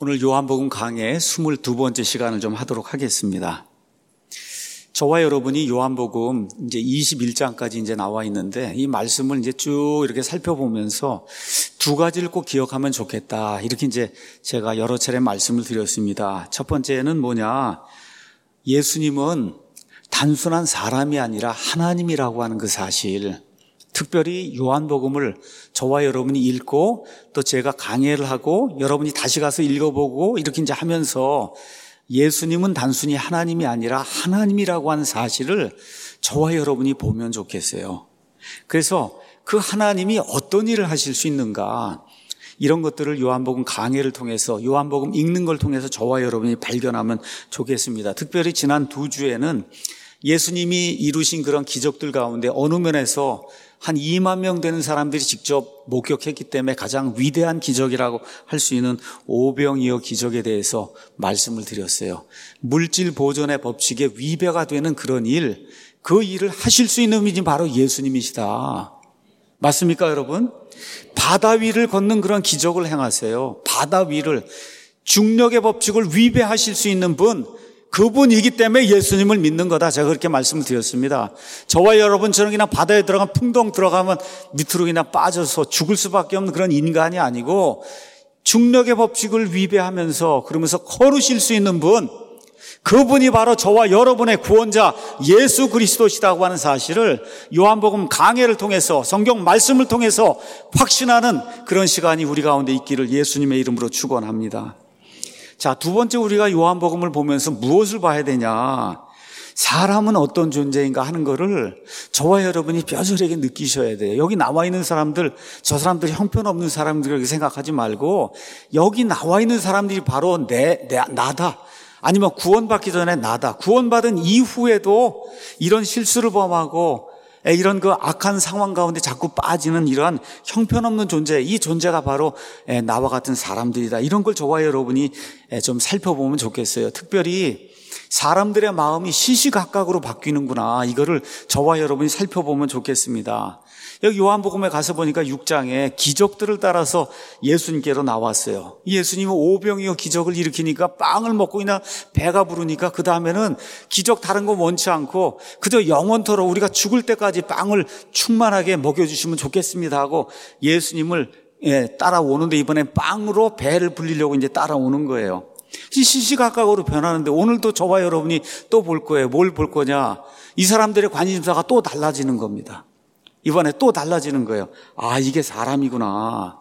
오늘 요한복음 강의 22번째 시간을 좀 하도록 하겠습니다. 저와 여러분이 요한복음 이제 21장까지 이제 나와 있는데 이 말씀을 이제 쭉 이렇게 살펴보면서 두 가지를 꼭 기억하면 좋겠다. 이렇게 이제 제가 여러 차례 말씀을 드렸습니다. 첫 번째는 뭐냐? 예수님은 단순한 사람이 아니라 하나님이라고 하는 그 사실. 특별히 요한복음을 저와 여러분이 읽고 또 제가 강해를 하고 여러분이 다시 가서 읽어보고 이렇게 이제 하면서 예수님은 단순히 하나님이 아니라 하나님이라고 하는 사실을 저와 여러분이 보면 좋겠어요. 그래서 그 하나님이 어떤 일을 하실 수 있는가, 이런 것들을 요한복음 강해를 통해서 요한복음 읽는 걸 통해서 저와 여러분이 발견하면 좋겠습니다. 특별히 지난 2주에는 예수님이 이루신 그런 기적들 가운데 어느 면에서 한 2만 명 되는 사람들이 직접 목격했기 때문에 가장 위대한 기적이라고 할 수 있는 오병이어 기적에 대해서 말씀을 드렸어요. 물질 보존의 법칙에 위배가 되는 그런 일, 그 일을 하실 수 있는 분이 바로 예수님이시다. 맞습니까, 여러분? 바다 위를 걷는 그런 기적을 행하세요. 바다 위를, 중력의 법칙을 위배하실 수 있는 분, 그분이기 때문에 예수님을 믿는 거다. 제가 그렇게 말씀을 드렸습니다. 저와 여러분처럼 그냥 바다에 들어가면 풍덩 들어가면 밑으로 그냥 빠져서 죽을 수밖에 없는 그런 인간이 아니고 중력의 법칙을 위배하면서 그러면서 걸으실 수 있는 분, 그분이 바로 저와 여러분의 구원자 예수 그리스도시라고 하는 사실을 요한복음 강해를 통해서 성경 말씀을 통해서 확신하는 그런 시간이 우리 가운데 있기를 예수님의 이름으로 축원합니다. 자, 두 번째 우리가 요한복음을 보면서 무엇을 봐야 되냐? 사람은 어떤 존재인가 하는 거를 저와 여러분이 뼈저리게 느끼셔야 돼요. 여기 나와 있는 사람들, 저 사람들이 형편없는 사람들이라고 생각하지 말고 여기 나와 있는 사람들이 바로 나다. 아니면 구원받기 전에 나다. 구원받은 이후에도 이런 실수를 범하고 이런 그 악한 상황 가운데 자꾸 빠지는 이러한 형편없는 존재, 이 존재가 바로 나와 같은 사람들이다. 이런 걸 저와 여러분이 좀 살펴보면 좋겠어요. 특별히 사람들의 마음이 시시각각으로 바뀌는구나. 이거를 저와 여러분이 살펴보면 좋겠습니다. 여기 요한복음에 가서 보니까 6장에 기적들을 따라서 예수님께로 나왔어요. 예수님은 오병이어 기적을 일으키니까 빵을 먹고 그냥 배가 부르니까 그 다음에는 기적 다른 거 원치 않고 그저 영원토록 우리가 죽을 때까지 빵을 충만하게 먹여주시면 좋겠습니다 하고 예수님을 따라오는데 이번엔 빵으로 배를 불리려고 이제 따라오는 거예요. 시시각각으로 변하는데 오늘도 저와 여러분이 또 볼 거예요. 뭘 볼 거냐? 이 사람들의 관심사가 또 달라지는 겁니다. 이번에 또 달라지는 거예요. 아, 이게 사람이구나.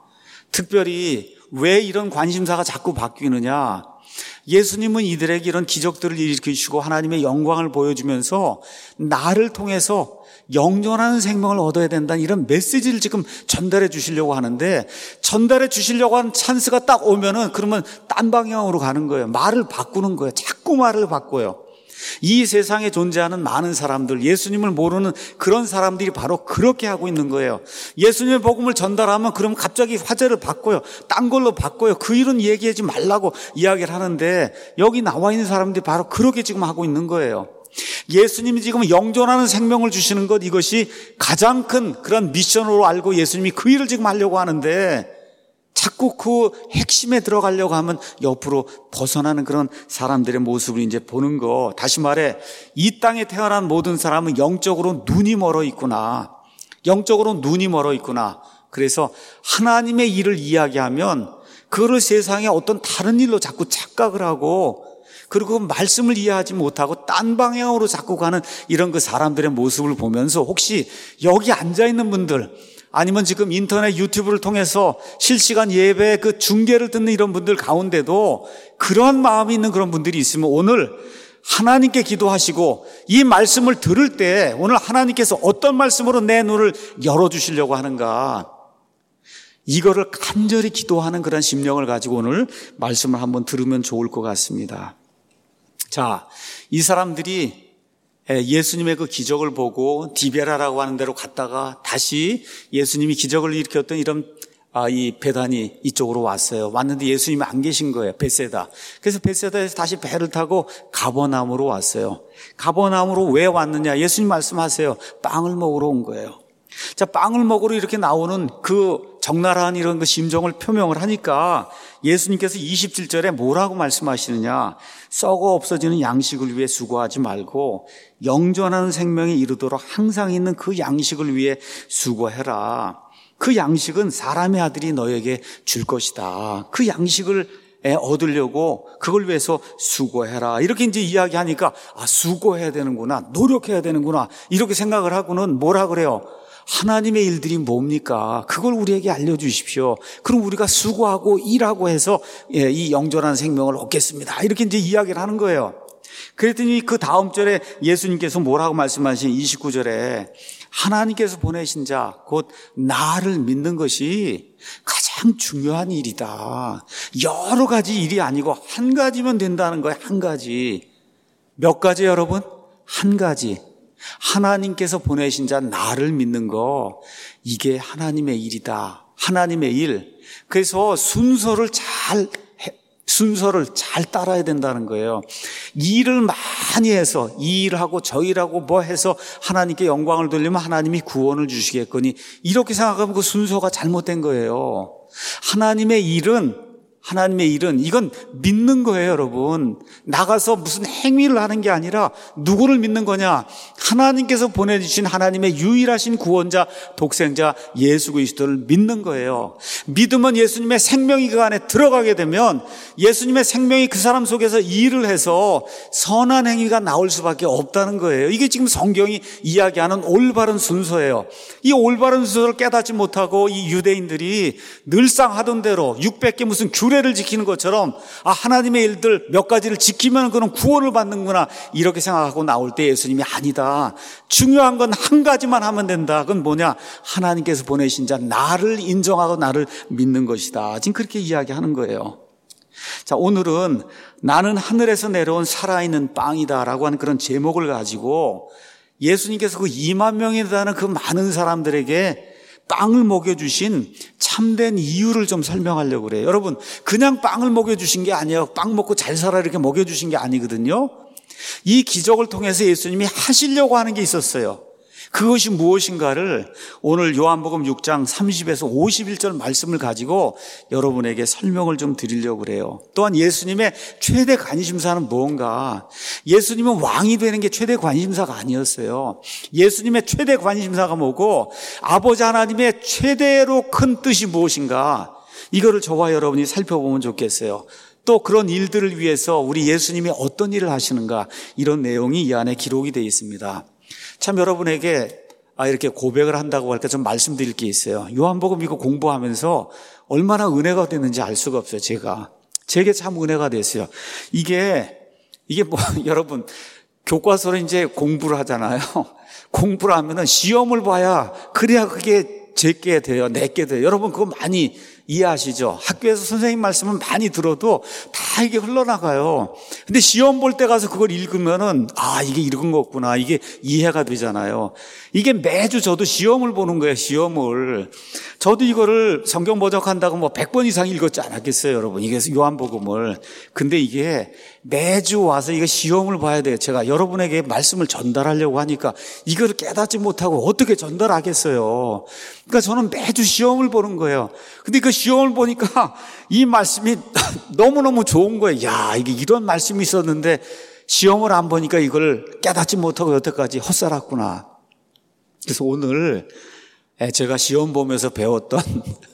특별히 왜 이런 관심사가 자꾸 바뀌느냐? 예수님은 이들에게 이런 기적들을 일으키시고 하나님의 영광을 보여주면서 나를 통해서 영존하는 생명을 얻어야 된다는 이런 메시지를 지금 전달해 주시려고 하는데, 전달해 주시려고 하는 찬스가 딱 오면은 그러면 딴 방향으로 가는 거예요. 말을 바꾸는 거예요. 자꾸 말을 바꿔요. 이 세상에 존재하는 많은 사람들, 예수님을 모르는 그런 사람들이 바로 그렇게 하고 있는 거예요. 예수님의 복음을 전달하면 그럼 갑자기 화제를 바꿔요. 딴 걸로 바꿔요. 그 일은 얘기하지 말라고 이야기를 하는데 여기 나와 있는 사람들이 바로 그렇게 지금 하고 있는 거예요. 예수님이 지금 영존하는 생명을 주시는 것, 이것이 가장 큰 그런 미션으로 알고 예수님이 그 일을 지금 하려고 하는데 자꾸 그 핵심에 들어가려고 하면 옆으로 벗어나는 그런 사람들의 모습을 이제 보는 거. 다시 말해, 이 땅에 태어난 모든 사람은 영적으로 눈이 멀어 있구나. 영적으로 눈이 멀어 있구나. 그래서 하나님의 일을 이야기하면 그거를 세상의 어떤 다른 일로 자꾸 착각을 하고, 그리고 그 말씀을 이해하지 못하고 딴 방향으로 자꾸 가는 이런 그 사람들의 모습을 보면서 혹시 여기 앉아있는 분들, 아니면 지금 인터넷 유튜브를 통해서 실시간 예배 그 중계를 듣는 이런 분들 가운데도 그런 마음이 있는 그런 분들이 있으면 오늘 하나님께 기도하시고 이 말씀을 들을 때 오늘 하나님께서 어떤 말씀으로 내 눈을 열어주시려고 하는가, 이거를 간절히 기도하는 그런 심령을 가지고 오늘 말씀을 한번 들으면 좋을 것 같습니다. 자, 이 사람들이 예수님의 그 기적을 보고 디베라라고 하는 데로 갔다가 다시 예수님이 기적을 일으켰던 이런 이 배단이 이쪽으로 왔어요. 왔는데 예수님이 안 계신 거예요. 벳세다. 그래서 벳세다에서 다시 배를 타고 가버나움으로 왔어요. 가버나움으로 왜 왔느냐? 예수님 말씀하세요. 빵을 먹으러 온 거예요. 자, 빵을 먹으러 이렇게 나오는 그 적나라한 이런 그 심정을 표명을 하니까 예수님께서 27절에 뭐라고 말씀하시느냐? 썩어 없어지는 양식을 위해 수고하지 말고 영존하는 생명에 이르도록 항상 있는 그 양식을 위해 수고해라. 그 양식은 사람의 아들이 너에게 줄 것이다. 그 양식을 얻으려고 그걸 위해서 수고해라. 이렇게 이제 이야기하니까 수고해야 되는구나, 노력해야 되는구나, 이렇게 생각을 하고는 뭐라 그래요? 하나님의 일들이 뭡니까? 그걸 우리에게 알려주십시오. 그럼 우리가 수고하고 일하고 해서 이 영존한 생명을 얻겠습니다. 이렇게 이제 이야기를 하는 거예요. 그랬더니 그 다음 절에 예수님께서 뭐라고 말씀하신 29절에 하나님께서 보내신 자, 곧 나를 믿는 것이 가장 중요한 일이다. 여러 가지 일이 아니고 한 가지면 된다는 거예요. 한 가지. 몇 가지 여러분? 한 가지. 하나님께서 보내신 자 나를 믿는 거, 이게 하나님의 일이다. 하나님의 일. 그래서 순서를 잘 따라야 된다는 거예요. 일을 많이 해서 이 일하고 저 일하고 뭐 해서 하나님께 영광을 돌리면 하나님이 구원을 주시겠거니, 이렇게 생각하면 그 순서가 잘못된 거예요. 하나님의 일은 이건 믿는 거예요, 여러분. 나가서 무슨 행위를 하는 게 아니라 누구를 믿는 거냐? 하나님께서 보내주신 하나님의 유일하신 구원자, 독생자 예수 그리스도를 믿는 거예요. 믿으면 예수님의 생명이 그 안에 들어가게 되면 예수님의 생명이 그 사람 속에서 일을 해서 선한 행위가 나올 수밖에 없다는 거예요. 이게 지금 성경이 이야기하는 올바른 순서예요. 이 올바른 순서를 깨닫지 못하고 이 유대인들이 늘상 하던 대로 600개 무슨 규례를 지키는 것처럼 하나님의 일들 몇 가지를 지키면 그런 구원을 받는구나, 이렇게 생각하고 나올 때 예수님이 아니다. 중요한 건 한 가지만 하면 된다. 그건 뭐냐? 하나님께서 보내신 자 나를 인정하고 나를 믿는 것이다. 지금 그렇게 이야기하는 거예요. 자, 오늘은 나는 하늘에서 내려온 살아있는 빵이다라고 하는 그런 제목을 가지고 예수님께서 그 2만 명에 달하는 그 많은 사람들에게 빵을 먹여주신 참된 이유를 좀 설명하려고 그래요. 여러분, 그냥 빵을 먹여주신 게 아니에요. 빵 먹고 잘 살아 이렇게 먹여주신 게 아니거든요. 이 기적을 통해서 예수님이 하시려고 하는 게 있었어요. 그것이 무엇인가를 오늘 요한복음 6장 30에서 51절 말씀을 가지고 여러분에게 설명을 좀 드리려고 그래요. 또한 예수님의 최대 관심사는 무언가? 예수님은 왕이 되는 게 최대 관심사가 아니었어요. 예수님의 최대 관심사가 뭐고, 아버지 하나님의 최대로 큰 뜻이 무엇인가? 이거를 저와 여러분이 살펴보면 좋겠어요. 또 그런 일들을 위해서 우리 예수님이 어떤 일을 하시는가, 이런 내용이 이 안에 기록이 되어 있습니다. 참 여러분에게 이렇게 고백을 한다고 할까 좀 말씀드릴 게 있어요. 요한복음 이거 공부하면서 얼마나 은혜가 됐는지 알 수가 없어요. 제게 참 은혜가 됐어요. 이게 뭐 여러분, 교과서를 이제 공부를 하잖아요. 공부를 하면은 시험을 봐야 그래야 그게 제게 돼요. 내게 돼요. 여러분 그거 많이 이해하시죠? 학교에서 선생님 말씀은 많이 들어도 다 이게 흘러나가요. 근데 시험 볼 때 가서 그걸 읽으면은 이게 이런 거구나, 이게 이해가 되잖아요. 이게 매주 저도 시험을 보는 거예요. 시험을. 저도 이거를 성경 번역한다고 100번 이상 읽었지 않았겠어요, 여러분. 이게 요한복음을. 근데 이게 매주 와서 이거 시험을 봐야 돼요. 제가 여러분에게 말씀을 전달하려고 하니까 이거를 깨닫지 못하고 어떻게 전달하겠어요. 그러니까 저는 매주 시험을 보는 거예요. 근데 그 시험을 보니까 이 말씀이 너무너무 좋은 거예요. 야, 이게 이런 말씀이 있었는데 시험을 안 보니까 이걸 깨닫지 못하고 여태까지 헛살았구나. 그래서 오늘 제가 시험 보면서 배웠던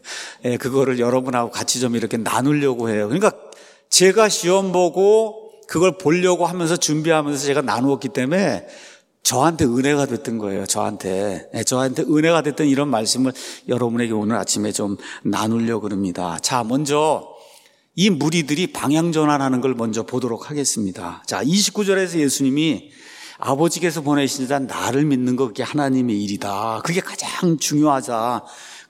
그거를 여러분하고 같이 좀 이렇게 나누려고 해요. 그러니까 제가 시험 보고 그걸 보려고 하면서 준비하면서 제가 나누었기 때문에 저한테 은혜가 됐던 거예요. 저한테 은혜가 됐던 이런 말씀을 여러분에게 오늘 아침에 좀 나누려고 합니다. 자, 먼저 이 무리들이 방향 전환하는 걸 먼저 보도록 하겠습니다. 자, 29절에서 예수님이 아버지께서 보내신 자 나를 믿는 거, 그게 하나님의 일이다. 그게 가장 중요하다.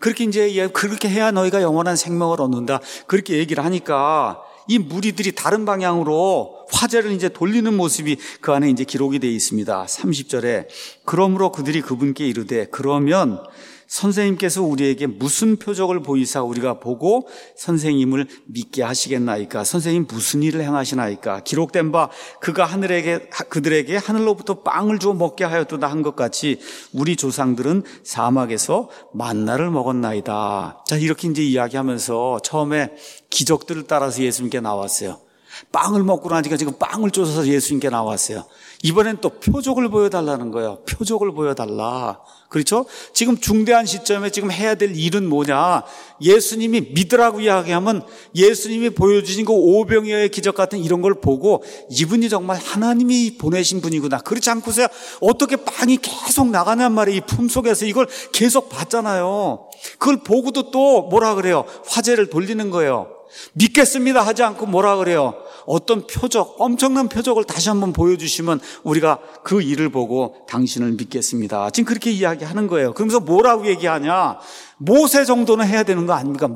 그렇게 해야 너희가 영원한 생명을 얻는다. 그렇게 얘기를 하니까 이 무리들이 다른 방향으로 화제를 이제 돌리는 모습이 그 안에 이제 기록이 되어 있습니다. 30절에 그러므로 그들이 그분께 이르되 그러면 선생님께서 우리에게 무슨 표적을 보이사 우리가 보고 선생님을 믿게 하시겠나이까? 선생님 무슨 일을 행하시나이까? 기록된 바 그가 그들에게 하늘로부터 빵을 주어 먹게 하였도다 한 것 같이 우리 조상들은 사막에서 만나를 먹었나이다. 자, 이렇게 이제 이야기하면서 처음에 기적들을 따라서 예수님께 나왔어요. 빵을 먹고 나니까 지금 빵을 쫓아서 예수님께 나왔어요. 이번엔 또 표적을 보여달라는 거예요. 표적을 보여달라. 그렇죠? 지금 중대한 시점에 지금 해야 될 일은 뭐냐? 예수님이 믿으라고 이야기하면 예수님이 보여주신 그 오병이어의 기적 같은 이런 걸 보고 이분이 정말 하나님이 보내신 분이구나. 그렇지 않고서야 어떻게 빵이 계속 나가냔 말이에요. 이 품속에서 이걸 계속 봤잖아요. 그걸 보고도 또 뭐라 그래요? 화제를 돌리는 거예요. 믿겠습니다 하지 않고 뭐라 그래요? 어떤 표적, 엄청난 표적을 다시 한번 보여주시면 우리가 그 일을 보고 당신을 믿겠습니다. 지금 그렇게 이야기하는 거예요. 그러면서 뭐라고 얘기하냐? 모세 정도는 해야 되는 거 아닙니까?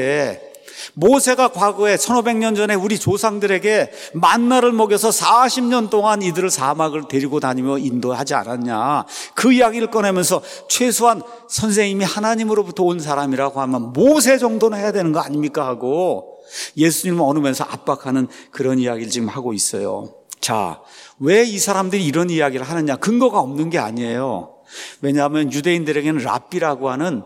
모세가 과거에 1500년 전에 우리 조상들에게 만나를 먹여서 40년 동안 이들을 사막을 데리고 다니며 인도하지 않았냐. 그 이야기를 꺼내면서 최소한 선생님이 하나님으로부터 온 사람이라고 하면 모세 정도는 해야 되는 거 아닙니까 하고 예수님을 얻으면서 압박하는 그런 이야기를 지금 하고 있어요. 자, 왜 이 사람들이 이런 이야기를 하느냐? 근거가 없는 게 아니에요. 왜냐하면 유대인들에게는 랍비라고 하는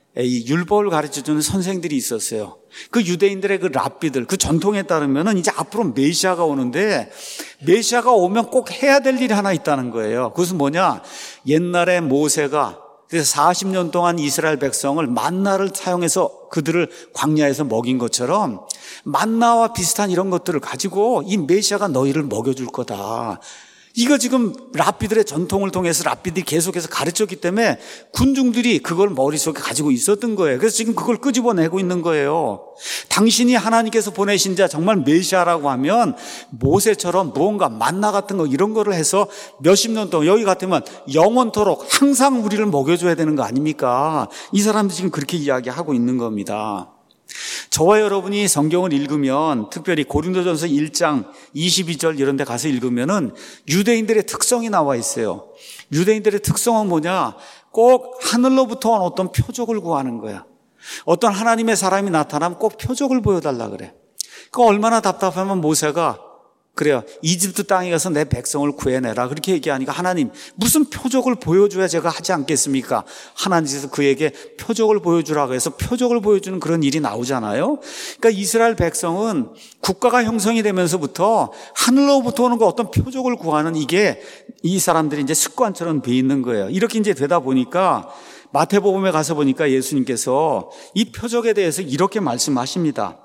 이 율법을 가르쳐주는 선생들이 있었어요. 그 유대인들의 그 랍비들, 그 전통에 따르면은 이제 앞으로 메시아가 오는데 메시아가 오면 꼭 해야 될 일이 하나 있다는 거예요. 그것은 뭐냐? 옛날에 모세가 그래서 40년 동안 이스라엘 백성을 만나를 사용해서 그들을 광야에서 먹인 것처럼 만나와 비슷한 이런 것들을 가지고 이 메시아가 너희를 먹여줄 거다. 이거 지금 랍비들의 전통을 통해서 랍비들이 계속해서 가르쳤기 때문에 군중들이 그걸 머릿속에 가지고 있었던 거예요. 그래서 지금 그걸 끄집어내고 있는 거예요. 당신이 하나님께서 보내신 자 정말 메시아라고 하면 모세처럼 무언가 만나 같은 거 이런 거를 해서 몇십 년 동안 여기 같으면 영원토록 항상 우리를 먹여줘야 되는 거 아닙니까? 이 사람들이 지금 그렇게 이야기하고 있는 겁니다. 저와 여러분이 성경을 읽으면 특별히 고린도전서 1장 22절 이런 데 가서 읽으면은 유대인들의 특성이 나와 있어요. 유대인들의 특성은 뭐냐? 꼭 하늘로부터 온 어떤 표적을 구하는 거야. 어떤 하나님의 사람이 나타나면 꼭 표적을 보여달라 그래. 그 얼마나 답답하면 모세가 그래요. 이집트 땅에 가서 내 백성을 구해내라. 그렇게 얘기하니까 하나님 무슨 표적을 보여줘야 제가 하지 않겠습니까? 하나님께서 그에게 표적을 보여주라고 해서 표적을 보여주는 그런 일이 나오잖아요. 그러니까 이스라엘 백성은 국가가 형성이 되면서부터 하늘로부터 오는 그 어떤 표적을 구하는 이게 이 사람들이 이제 습관처럼 돼 있는 거예요. 이렇게 이제 되다 보니까 마태복음에 가서 보니까 예수님께서 이 표적에 대해서 이렇게 말씀하십니다.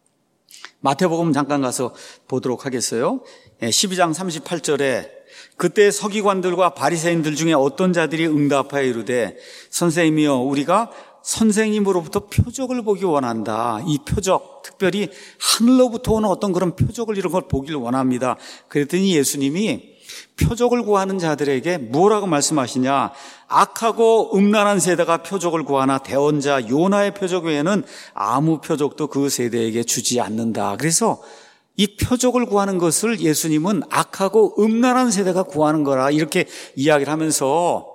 마태복음 잠깐 가서 보도록 하겠어요. 12장 38절에 그때 서기관들과 바리새인들 중에 어떤 자들이 응답하여 이르되 선생님이여 우리가 선생님으로부터 표적을 보기 원한다. 이 표적 특별히 하늘로부터 오는 어떤 그런 표적을 이런 걸 보기를 원합니다. 그랬더니 예수님이 표적을 구하는 자들에게 뭐라고 말씀하시냐? 악하고 음란한 세대가 표적을 구하나 대언자 요나의 표적 외에는 아무 표적도 그 세대에게 주지 않는다. 그래서 이 표적을 구하는 것을 예수님은 악하고 음란한 세대가 구하는 거라 이렇게 이야기를 하면서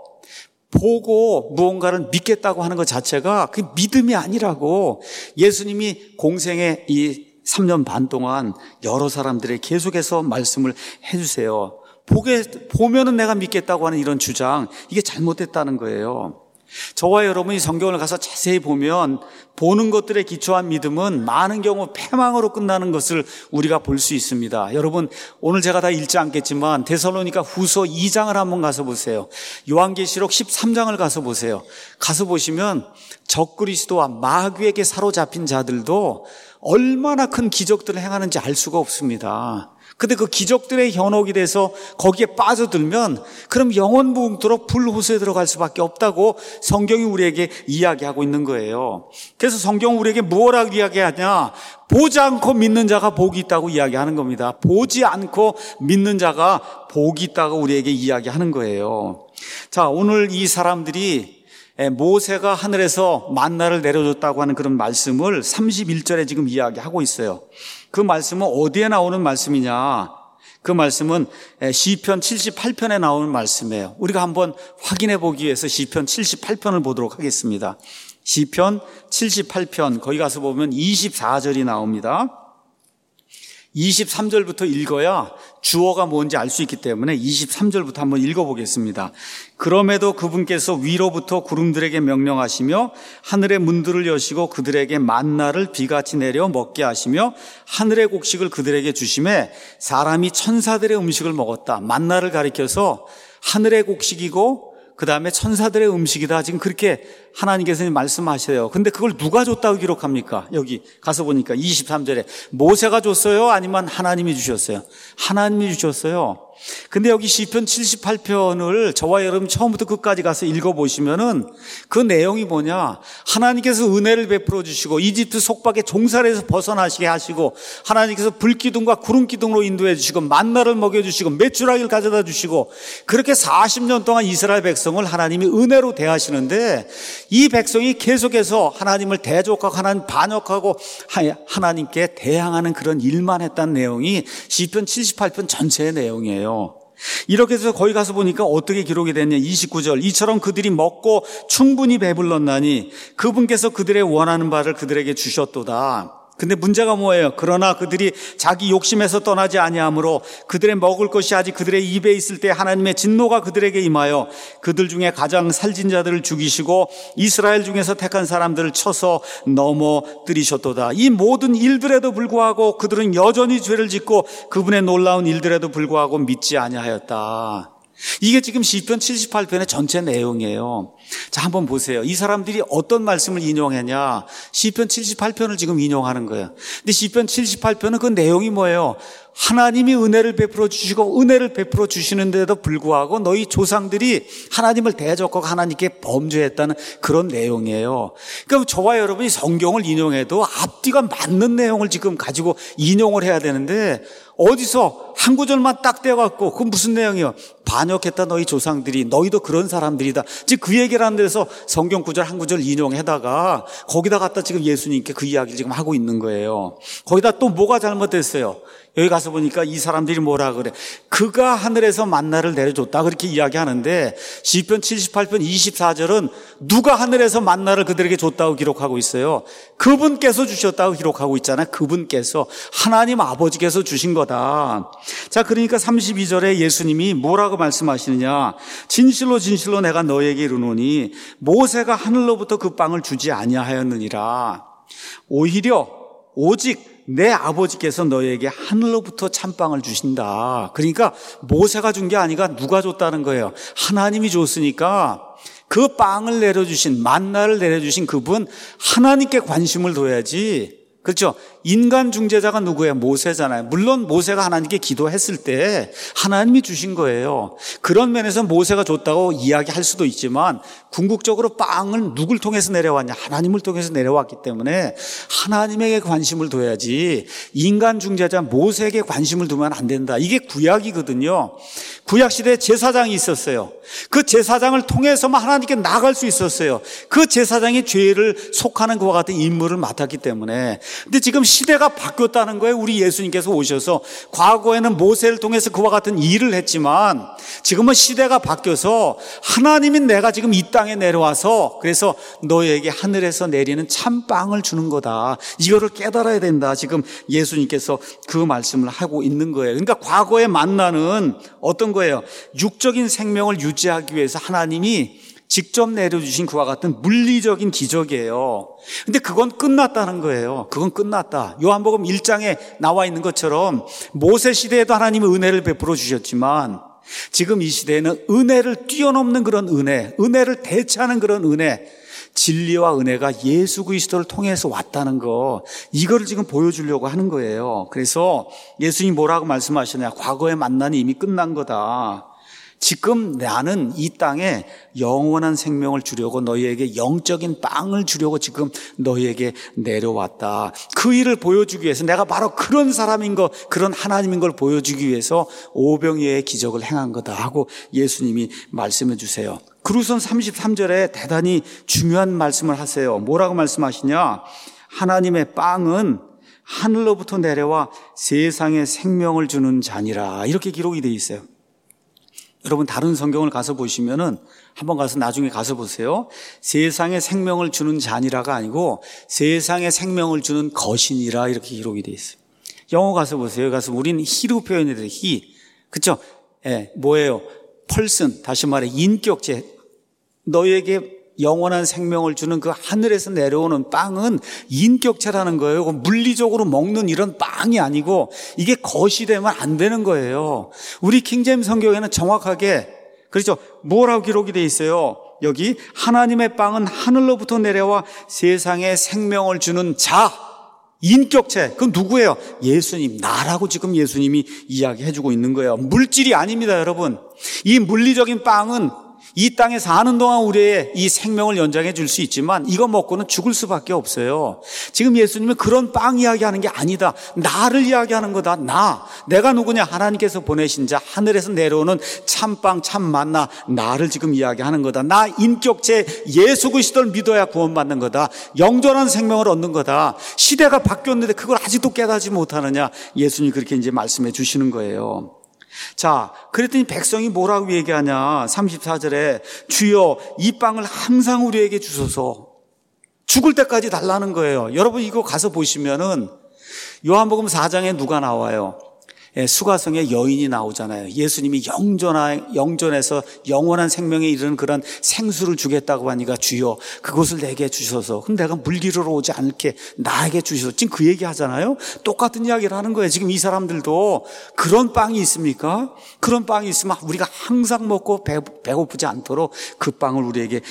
보고 무언가를 믿겠다고 하는 것 자체가 그 믿음이 아니라고 예수님이 공생의 이 3년 반 동안 여러 사람들에게 계속해서 말씀을 해주세요. 보면은 내가 믿겠다고 하는 이런 주장, 이게 잘못됐다는 거예요. 저와 여러분이 성경을 가서 자세히 보면 보는 것들에 기초한 믿음은 많은 경우 패망으로 끝나는 것을 우리가 볼 수 있습니다. 여러분 오늘 제가 다 읽지 않겠지만 데살로니가 후서 2장을 한번 가서 보세요. 요한계시록 13장을 가서 보세요. 가서 보시면 적그리스도와 마귀에게 사로잡힌 자들도 얼마나 큰 기적들을 행하는지 알 수가 없습니다. 근데 그 기적들의 현혹이 돼서 거기에 빠져들면 그럼 영원무궁토록 불호수에 들어갈 수밖에 없다고 성경이 우리에게 이야기하고 있는 거예요. 그래서 성경은 우리에게 뭐라고 이야기하냐? 보지 않고 믿는 자가 복이 있다고 이야기하는 겁니다. 보지 않고 믿는 자가 복이 있다고 우리에게 이야기하는 거예요. 자, 오늘 이 사람들이 모세가 하늘에서 만나를 내려줬다고 하는 그런 말씀을 31절에 지금 이야기하고 있어요. 그 말씀은 어디에 나오는 말씀이냐? 그 말씀은 시편 78편에 나오는 말씀이에요. 우리가 한번 확인해 보기 위해서 시편 78편을 보도록 하겠습니다. 시편 78편 거기 가서 보면 24절이 나옵니다. 23절부터 읽어야 주어가 뭔지 알 수 있기 때문에 23절부터 한번 읽어보겠습니다. 그럼에도 그분께서 위로부터 구름들에게 명령하시며 하늘의 문들을 여시고 그들에게 만나를 비같이 내려 먹게 하시며 하늘의 곡식을 그들에게 주심에 사람이 천사들의 음식을 먹었다. 만나를 가리켜서 하늘의 곡식이고 그 다음에 천사들의 음식이다. 지금 그렇게 하나님께서 말씀하셔요. 근데 그걸 누가 줬다고 기록합니까? 여기 가서 보니까 23절에 모세가 줬어요? 아니면 하나님이 주셨어요? 하나님이 주셨어요. 근데 여기 시편 78편을 저와 여러분 처음부터 끝까지 가서 읽어보시면은 그 내용이 뭐냐? 하나님께서 은혜를 베풀어 주시고 이집트 속박의 종살에서 벗어나시게 하시고 하나님께서 불기둥과 구름기둥으로 인도해 주시고 만나를 먹여주시고 메추라기를 가져다 주시고 그렇게 40년 동안 이스라엘 백성을 하나님이 은혜로 대하시는데 이 백성이 계속해서 하나님을 대적하고 하나님 반역하고 하나님께 대항하는 그런 일만 했다는 내용이 시편 78편 전체의 내용이에요. 이렇게 해서 거기 가서 보니까 어떻게 기록이 됐냐. 29절 이처럼 그들이 먹고 충분히 배불렀나니 그분께서 그들의 원하는 바를 그들에게 주셨도다. 근데 문제가 뭐예요? 그러나 그들이 자기 욕심에서 떠나지 아니하므로 그들의 먹을 것이 아직 그들의 입에 있을 때 하나님의 진노가 그들에게 임하여 그들 중에 가장 살진 자들을 죽이시고 이스라엘 중에서 택한 사람들을 쳐서 넘어뜨리셨도다. 이 모든 일들에도 불구하고 그들은 여전히 죄를 짓고 그분의 놀라운 일들에도 불구하고 믿지 아니하였다. 이게 지금 시편 78편의 전체 내용이에요. 자, 한번 보세요. 이 사람들이 어떤 말씀을 인용했냐? 시편 78편을 지금 인용하는 거예요. 근데 시편 78편은 그 내용이 뭐예요? 하나님이 은혜를 베풀어 주시고 은혜를 베풀어 주시는데도 불구하고 너희 조상들이 하나님을 대적하고 하나님께 범죄했다는 그런 내용이에요. 그러니까 저와 여러분이 성경을 인용해도 앞뒤가 맞는 내용을 지금 가지고 인용을 해야 되는데 어디서 한 구절만 딱 떼어갖고 그건 무슨 내용이에요? 반역했다 너희 조상들이 너희도 그런 사람들이다. 즉 그 얘기를 하는 데서 성경 구절 한 구절 인용해다가 거기다 갖다 지금 예수님께 그 이야기를 지금 하고 있는 거예요. 거기다 또 뭐가 잘못됐어요? 여기 가서 보니까 이 사람들이 뭐라 그래? 그가 하늘에서 만나를 내려줬다 그렇게 이야기하는데 시편 78편 24절은 누가 하늘에서 만나를 그들에게 줬다고 기록하고 있어요. 그분께서 주셨다고 기록하고 있잖아요. 그분께서 하나님 아버지께서 주신 거다. 자, 그러니까 32절에 예수님이 뭐라고 말씀하시느냐? 진실로 진실로 내가 너에게 이르노니 모세가 하늘로부터 그 빵을 주지 아니하였느니라. 오직 내 아버지께서 너에게 하늘로부터 참빵을 주신다. 그러니까 모세가 준 게 아니라 누가 줬다는 거예요. 하나님이 줬으니까 그 빵을 내려주신 만나를 내려주신 그분 하나님께 관심을 둬야지. 그렇죠? 인간 중재자가 누구예요? 모세잖아요. 물론 모세가 하나님께 기도했을 때 하나님이 주신 거예요. 그런 면에서 모세가 줬다고 이야기할 수도 있지만 궁극적으로 빵은 누굴 통해서 내려왔냐? 하나님을 통해서 내려왔기 때문에 하나님에게 관심을 둬야지 인간 중재자 모세에게 관심을 두면 안 된다. 이게 구약이거든요. 구약시대에 제사장이 있었어요. 그 제사장을 통해서만 하나님께 나아갈 수 있었어요. 그 제사장이 죄를 속하는 그와 같은 임무를 맡았기 때문에. 근데 지금 시대가 바뀌었다는 거예요. 우리 예수님께서 오셔서 과거에는 모세를 통해서 그와 같은 일을 했지만 지금은 시대가 바뀌어서 하나님인 내가 지금 이 땅에 내려와서 그래서 너에게 하늘에서 내리는 참빵을 주는 거다. 이거를 깨달아야 된다. 지금 예수님께서 그 말씀을 하고 있는 거예요. 그러니까 과거의 만나는 어떤 거예요? 육적인 생명을 유지하기 위해서 하나님이 직접 내려주신 그와 같은 물리적인 기적이에요. 근데 그건 끝났다는 거예요. 그건 끝났다. 요한복음 1장에 나와 있는 것처럼 모세 시대에도 하나님이 은혜를 베풀어 주셨지만 지금 이 시대에는 은혜를 뛰어넘는 그런 은혜를 대체하는 그런 은혜, 진리와 은혜가 예수 그리스도를 통해서 왔다는 거, 이거를 지금 보여주려고 하는 거예요. 그래서 예수님이 뭐라고 말씀하시냐? 과거의 만난이 이미 끝난 거다. 지금 나는 이 땅에 영원한 생명을 주려고 너희에게 영적인 빵을 주려고 지금 너희에게 내려왔다. 그 일을 보여주기 위해서 내가 바로 그런 사람인 거, 그런 하나님인 걸 보여주기 위해서 오병이어의 기적을 행한 거다 하고 예수님이 말씀해 주세요. 그루선 33절에 대단히 중요한 말씀을 하세요. 뭐라고 말씀하시냐? 하나님의 빵은 하늘로부터 내려와 세상에 생명을 주는 자니라. 이렇게 기록이 되어 있어요. 여러분 다른 성경을 가서 보시면은 한번 가서 나중에 가서 보세요. 세상에 생명을 주는 자니라가 아니고 세상에 생명을 주는 것이니라 이렇게 기록이 되어 있어요. 영어 가서 보세요. 가서 우리는 히로 표현이 돼요. 히. 그렇죠? 예, 뭐예요? 펄슨, 다시 말해 인격체. 너에게 영원한 생명을 주는 그 하늘에서 내려오는 빵은 인격체라는 거예요. 물리적으로 먹는 이런 빵이 아니고 이게 것이 되면 안 되는 거예요. 우리 킹제임스 성경에는 정확하게 그렇죠. 뭐라고 기록이 돼 있어요? 여기 하나님의 빵은 하늘로부터 내려와 세상에 생명을 주는 자, 인격체. 그건 누구예요? 예수님, 나라고 지금 예수님이 이야기해주고 있는 거예요. 물질이 아닙니다, 여러분. 이 물리적인 빵은 이 땅에 사는 동안 우리의 이 생명을 연장해 줄 수 있지만 이거 먹고는 죽을 수밖에 없어요. 지금 예수님은 그런 빵 이야기하는 게 아니다. 나를 이야기하는 거다. 내가 누구냐? 하나님께서 보내신 자, 하늘에서 내려오는 참빵, 참만나, 나를 지금 이야기하는 거다. 나 인격체 예수 그리스도를 믿어야 구원받는 거다. 영존한 생명을 얻는 거다. 시대가 바뀌었는데 그걸 아직도 깨닫지 못하느냐? 예수님이 그렇게 이제 말씀해 주시는 거예요. 자, 그랬더니 백성이 뭐라고 얘기하냐? 34절에 주여 이 빵을 항상 우리에게 주소서. 죽을 때까지 달라는 거예요. 여러분 이거 가서 보시면은 요한복음 4장에 누가 나와요? 수가성의 여인이 나오잖아요. 예수님이 영전에서 영원한 생명에 이르는 그런 생수를 주겠다고 하니까 주여 그것을 내게 주셔서 그럼 내가 물기르러 오지 않게 나에게 주셔서 지금 그 얘기 하잖아요. 똑같은 이야기를 하는 거예요. 지금 이 사람들도 그런 빵이 있습니까? 그런 빵이 있으면 우리가 항상 먹고 배고프지 않도록 그 빵을 우리에게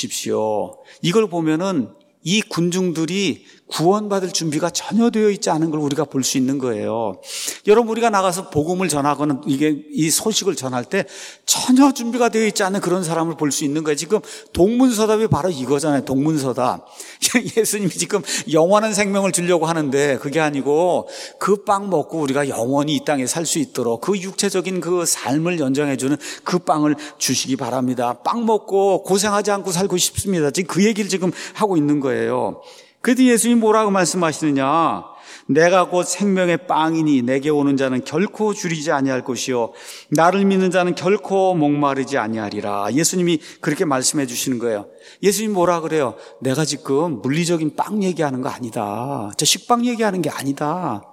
주십시오. 이걸 보면은 이 군중들이 구원받을 준비가 전혀 되어 있지 않은 걸 우리가 볼 수 있는 거예요. 여러분 우리가 나가서 복음을 전하거나 이 소식을 전할 때 전혀 준비가 되어 있지 않은 그런 사람을 볼 수 있는 거예요. 지금 동문서답이 바로 이거잖아요. 동문서답. 예수님이 지금 영원한 생명을 주려고 하는데 그게 아니고 그 빵 먹고 우리가 영원히 이 땅에 살 수 있도록 그 육체적인 그 삶을 연장해 주는 그 빵을 주시기 바랍니다. 빵 먹고 고생하지 않고 살고 싶습니다. 지금 그 얘기를 지금 하고 있는 거예요. 그래도 예수님이 뭐라고 말씀하시느냐? 내가 곧 생명의 빵이니 내게 오는 자는 결코 줄이지 아니할 것이요 나를 믿는 자는 결코 목마르지 아니하리라. 예수님이 그렇게 말씀해 주시는 거예요. 예수님이 뭐라 그래요? 내가 지금 물리적인 빵 얘기하는 거 아니다. 저 식빵 얘기하는 게 아니다.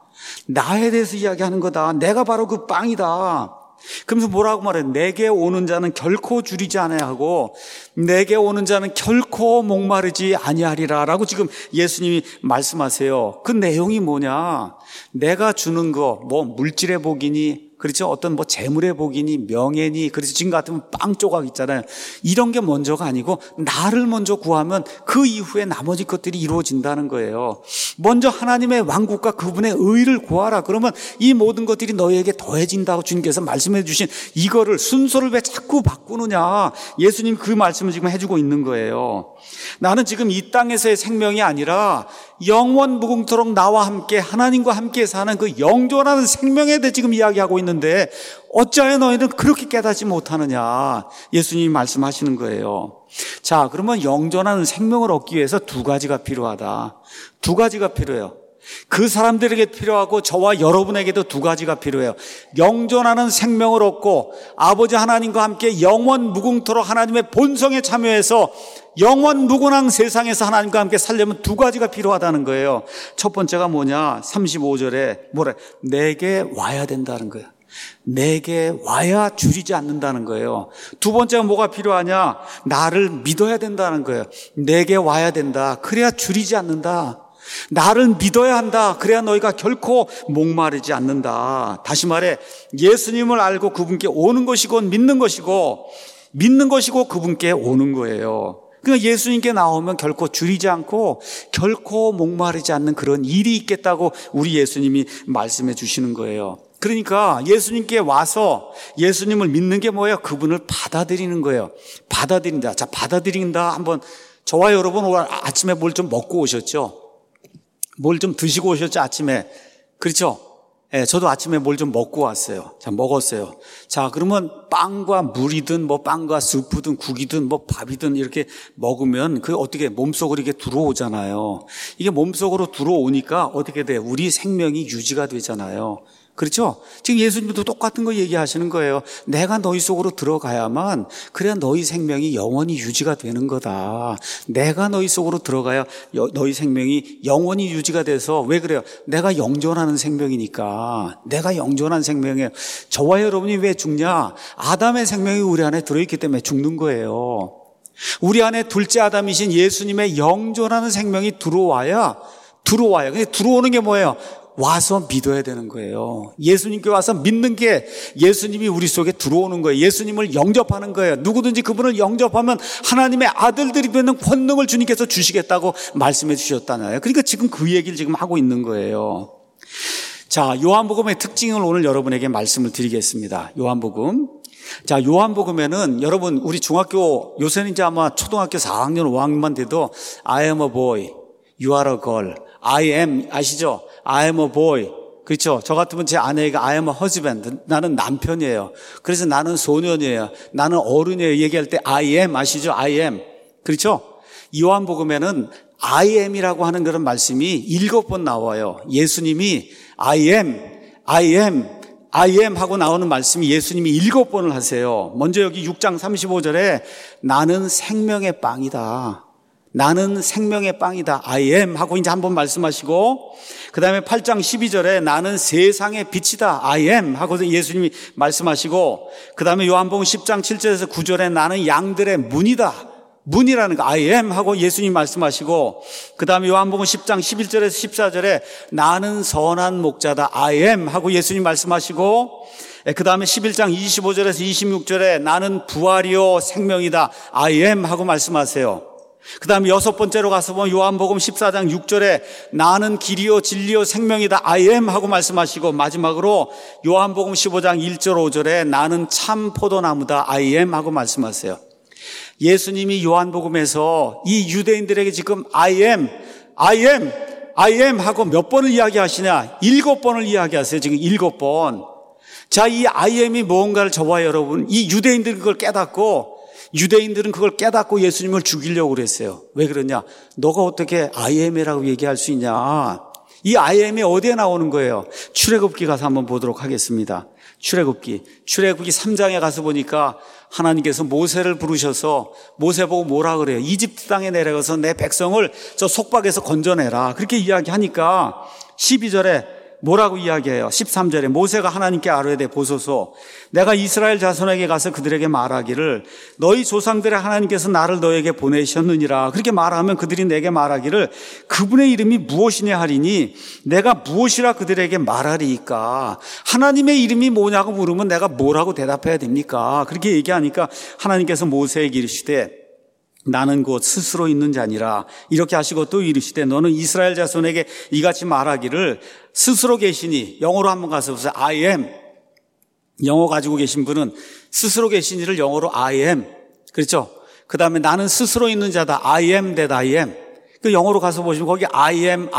나에 대해서 이야기하는 거다. 내가 바로 그 빵이다. 그러면서 뭐라고 말해? 내게 오는 자는 결코 줄이지 아니하고 내게 오는 자는 결코 목마르지 아니하리라 라고 지금 예수님이 말씀하세요. 그 내용이 뭐냐? 내가 주는 거 뭐 물질의 복이니 그렇죠? 어떤 뭐 재물의 복이니 명예니 그래서 지금 같으면 빵 조각 있잖아요. 이런 게 먼저가 아니고 나를 먼저 구하면 그 이후에 나머지 것들이 이루어진다는 거예요. 먼저 하나님의 왕국과 그분의 의를 구하라. 그러면 이 모든 것들이 너희에게 더해진다고 주님께서 말씀해 주신 이거를 순서를 왜 자꾸 바꾸느냐. 예수님 그 말씀을 지금 해주고 있는 거예요. 나는 지금 이 땅에서의 생명이 아니라 영원 무궁토록 나와 함께 하나님과 함께 사는 그 영존하는 생명에 대해 지금 이야기하고 있는데 어찌하여 너희는 그렇게 깨닫지 못하느냐. 예수님이 말씀하시는 거예요. 자, 그러면 영존하는 생명을 얻기 위해서 두 가지가 필요하다. 두 가지가 필요해요. 그 사람들에게 필요하고 저와 여러분에게도 두 가지가 필요해요. 영존하는 생명을 얻고 아버지 하나님과 함께 영원 무궁토록 하나님의 본성에 참여해서 영원 무궁한 세상에서 하나님과 함께 살려면 두 가지가 필요하다는 거예요. 첫 번째가 뭐냐? 35절에 뭐래? 내게 와야 된다는 거예요. 내게 와야 줄이지 않는다는 거예요. 두 번째가 뭐가 필요하냐? 나를 믿어야 된다는 거예요. 내게 와야 된다. 그래야 줄이지 않는다. 나를 믿어야 한다. 그래야 너희가 결코 목마르지 않는다. 다시 말해 예수님을 알고 그분께 오는 것이고 믿는 것이고 그분께 오는 거예요. 그러니까 예수님께 나오면 결코 줄이지 않고 결코 목마르지 않는 그런 일이 있겠다고 우리 예수님이 말씀해 주시는 거예요. 그러니까 예수님께 와서 예수님을 믿는 게 뭐예요? 그분을 받아들이는 거예요. 받아들인다. 자, 받아들인다. 한번 저와 여러분 오늘 아침에 뭘 좀 먹고 오셨죠? 뭘 좀 드시고 오셨죠? 아침에. 그렇죠? 저도 아침에 뭘 좀 먹고 왔어요. 자, 먹었어요. 자, 그러면 빵과 물이든 뭐 빵과 스프든 국이든 뭐 밥이든 이렇게 먹으면 그 어떻게 몸속으로 이렇게 들어오잖아요. 이게 몸속으로 들어오니까 어떻게 돼? 우리 생명이 유지가 되잖아요. 그렇죠? 지금 예수님도 똑같은 거 얘기하시는 거예요. 내가 너희 속으로 들어가야만 그래야 너희 생명이 영원히 유지가 되는 거다. 내가 너희 속으로 들어가야 너희 생명이 영원히 유지가 돼서 왜 그래요? 내가 영존하는 생명이니까. 내가 영존한 생명이에요. 저와 여러분이 왜 죽냐? 아담의 생명이 우리 안에 들어있기 때문에 죽는 거예요. 우리 안에 둘째 아담이신 예수님의 영존하는 생명이 들어와야. 근데 들어오는 게 뭐예요? 와서 믿어야 되는 거예요. 예수님께 와서 믿는 게 예수님이 우리 속에 들어오는 거예요. 예수님을 영접하는 거예요. 누구든지 그분을 영접하면 하나님의 아들들이 되는 권능을 주님께서 주시겠다고 말씀해 주셨잖아요. 그러니까 지금 그 얘기를 지금 하고 있는 거예요. 자, 요한복음의 특징을 오늘 여러분에게 말씀을 드리겠습니다. 요한복음. 자, 요한복음에는 여러분 우리 중학교 요새는 이제 아마 초등학교 4학년 5학년만 돼도 I am a boy, you are a girl, I am 아시죠? I am a boy. 그렇죠? 저 같으면 제 아내가 I am a husband. 나는 남편이에요. 그래서 나는 소년이에요. 나는 어른이에요. 얘기할 때 I am 아시죠? I am. 그렇죠? 요한복음에는 I am이라고 하는 그런 말씀이 7번 나와요. 예수님이 I am 하고 나오는 말씀이 예수님이 7번을 하세요. 먼저 여기 6장 35절에 나는 생명의 빵이다. 나는 생명의 빵이다. I am 하고 이제 한번 말씀하시고 그 다음에 8장 12절에 나는 세상의 빛이다. I am 하고 예수님이 말씀하시고 그 다음에 요한복음 10장 7절에서 9절에 나는 양들의 문이다. 문이라는 거 I am 하고 예수님이 말씀하시고 그 다음에 요한복음 10장 11절에서 14절에 나는 선한 목자다. I am 하고 예수님이 말씀하시고 그 다음에 11장 25절에서 26절에 나는 부활이요 생명이다. I am 하고 말씀하세요. 그 다음에 6번째로 가서 보면 요한복음 14장 6절에 나는 길이요 진리요 생명이다 I am 하고 말씀하시고 마지막으로 요한복음 15장 1절 5절에 나는 참 포도나무다 I am 하고 말씀하세요. 예수님이 요한복음에서 이 유대인들에게 지금 I am 하고 몇 번을 이야기하시냐? 7번을 이야기하세요. 지금 7번. 자, 이 I am이 뭔가를 저와 여러분 이 유대인들은 그걸 깨닫고 유대인들은 그걸 깨닫고 예수님을 죽이려고 그랬어요. 왜 그러냐? 너가 어떻게 I am이라고 얘기할 수 있냐? 이 I am이 어디에 나오는 거예요? 출애굽기 가서 한번 보도록 하겠습니다. 출애굽기 3장에 가서 보니까 하나님께서 모세를 부르셔서 모세 보고 뭐라 그래요? 이집트 땅에 내려가서 내 백성을 저 속박에서 건져내라. 그렇게 이야기하니까 12절에 뭐라고 이야기해요? 13절에 모세가 하나님께 아뢰되 보소서 내가 이스라엘 자손에게 가서 그들에게 말하기를 너희 조상들의 하나님께서 나를 너에게 보내셨느니라. 그렇게 말하면 그들이 내게 말하기를 그분의 이름이 무엇이냐 하리니 내가 무엇이라 그들에게 말하리이까. 하나님의 이름이 뭐냐고 물으면 내가 뭐라고 대답해야 됩니까? 그렇게 얘기하니까 하나님께서 모세에게 이르시되 나는 곧 스스로 있는 자니라. 이렇게 하시고 또 이르시되 너는 이스라엘 자손에게 이같이 말하기를 스스로 계시니 영어로 한번 가서 보세요. I am. 영어 가지고 계신 분은 스스로 계시니를 영어로 I am. 그렇죠? 그 다음에 나는 스스로 있는 자다. I am that I am. 그 영어로 가서 보시면 거기 I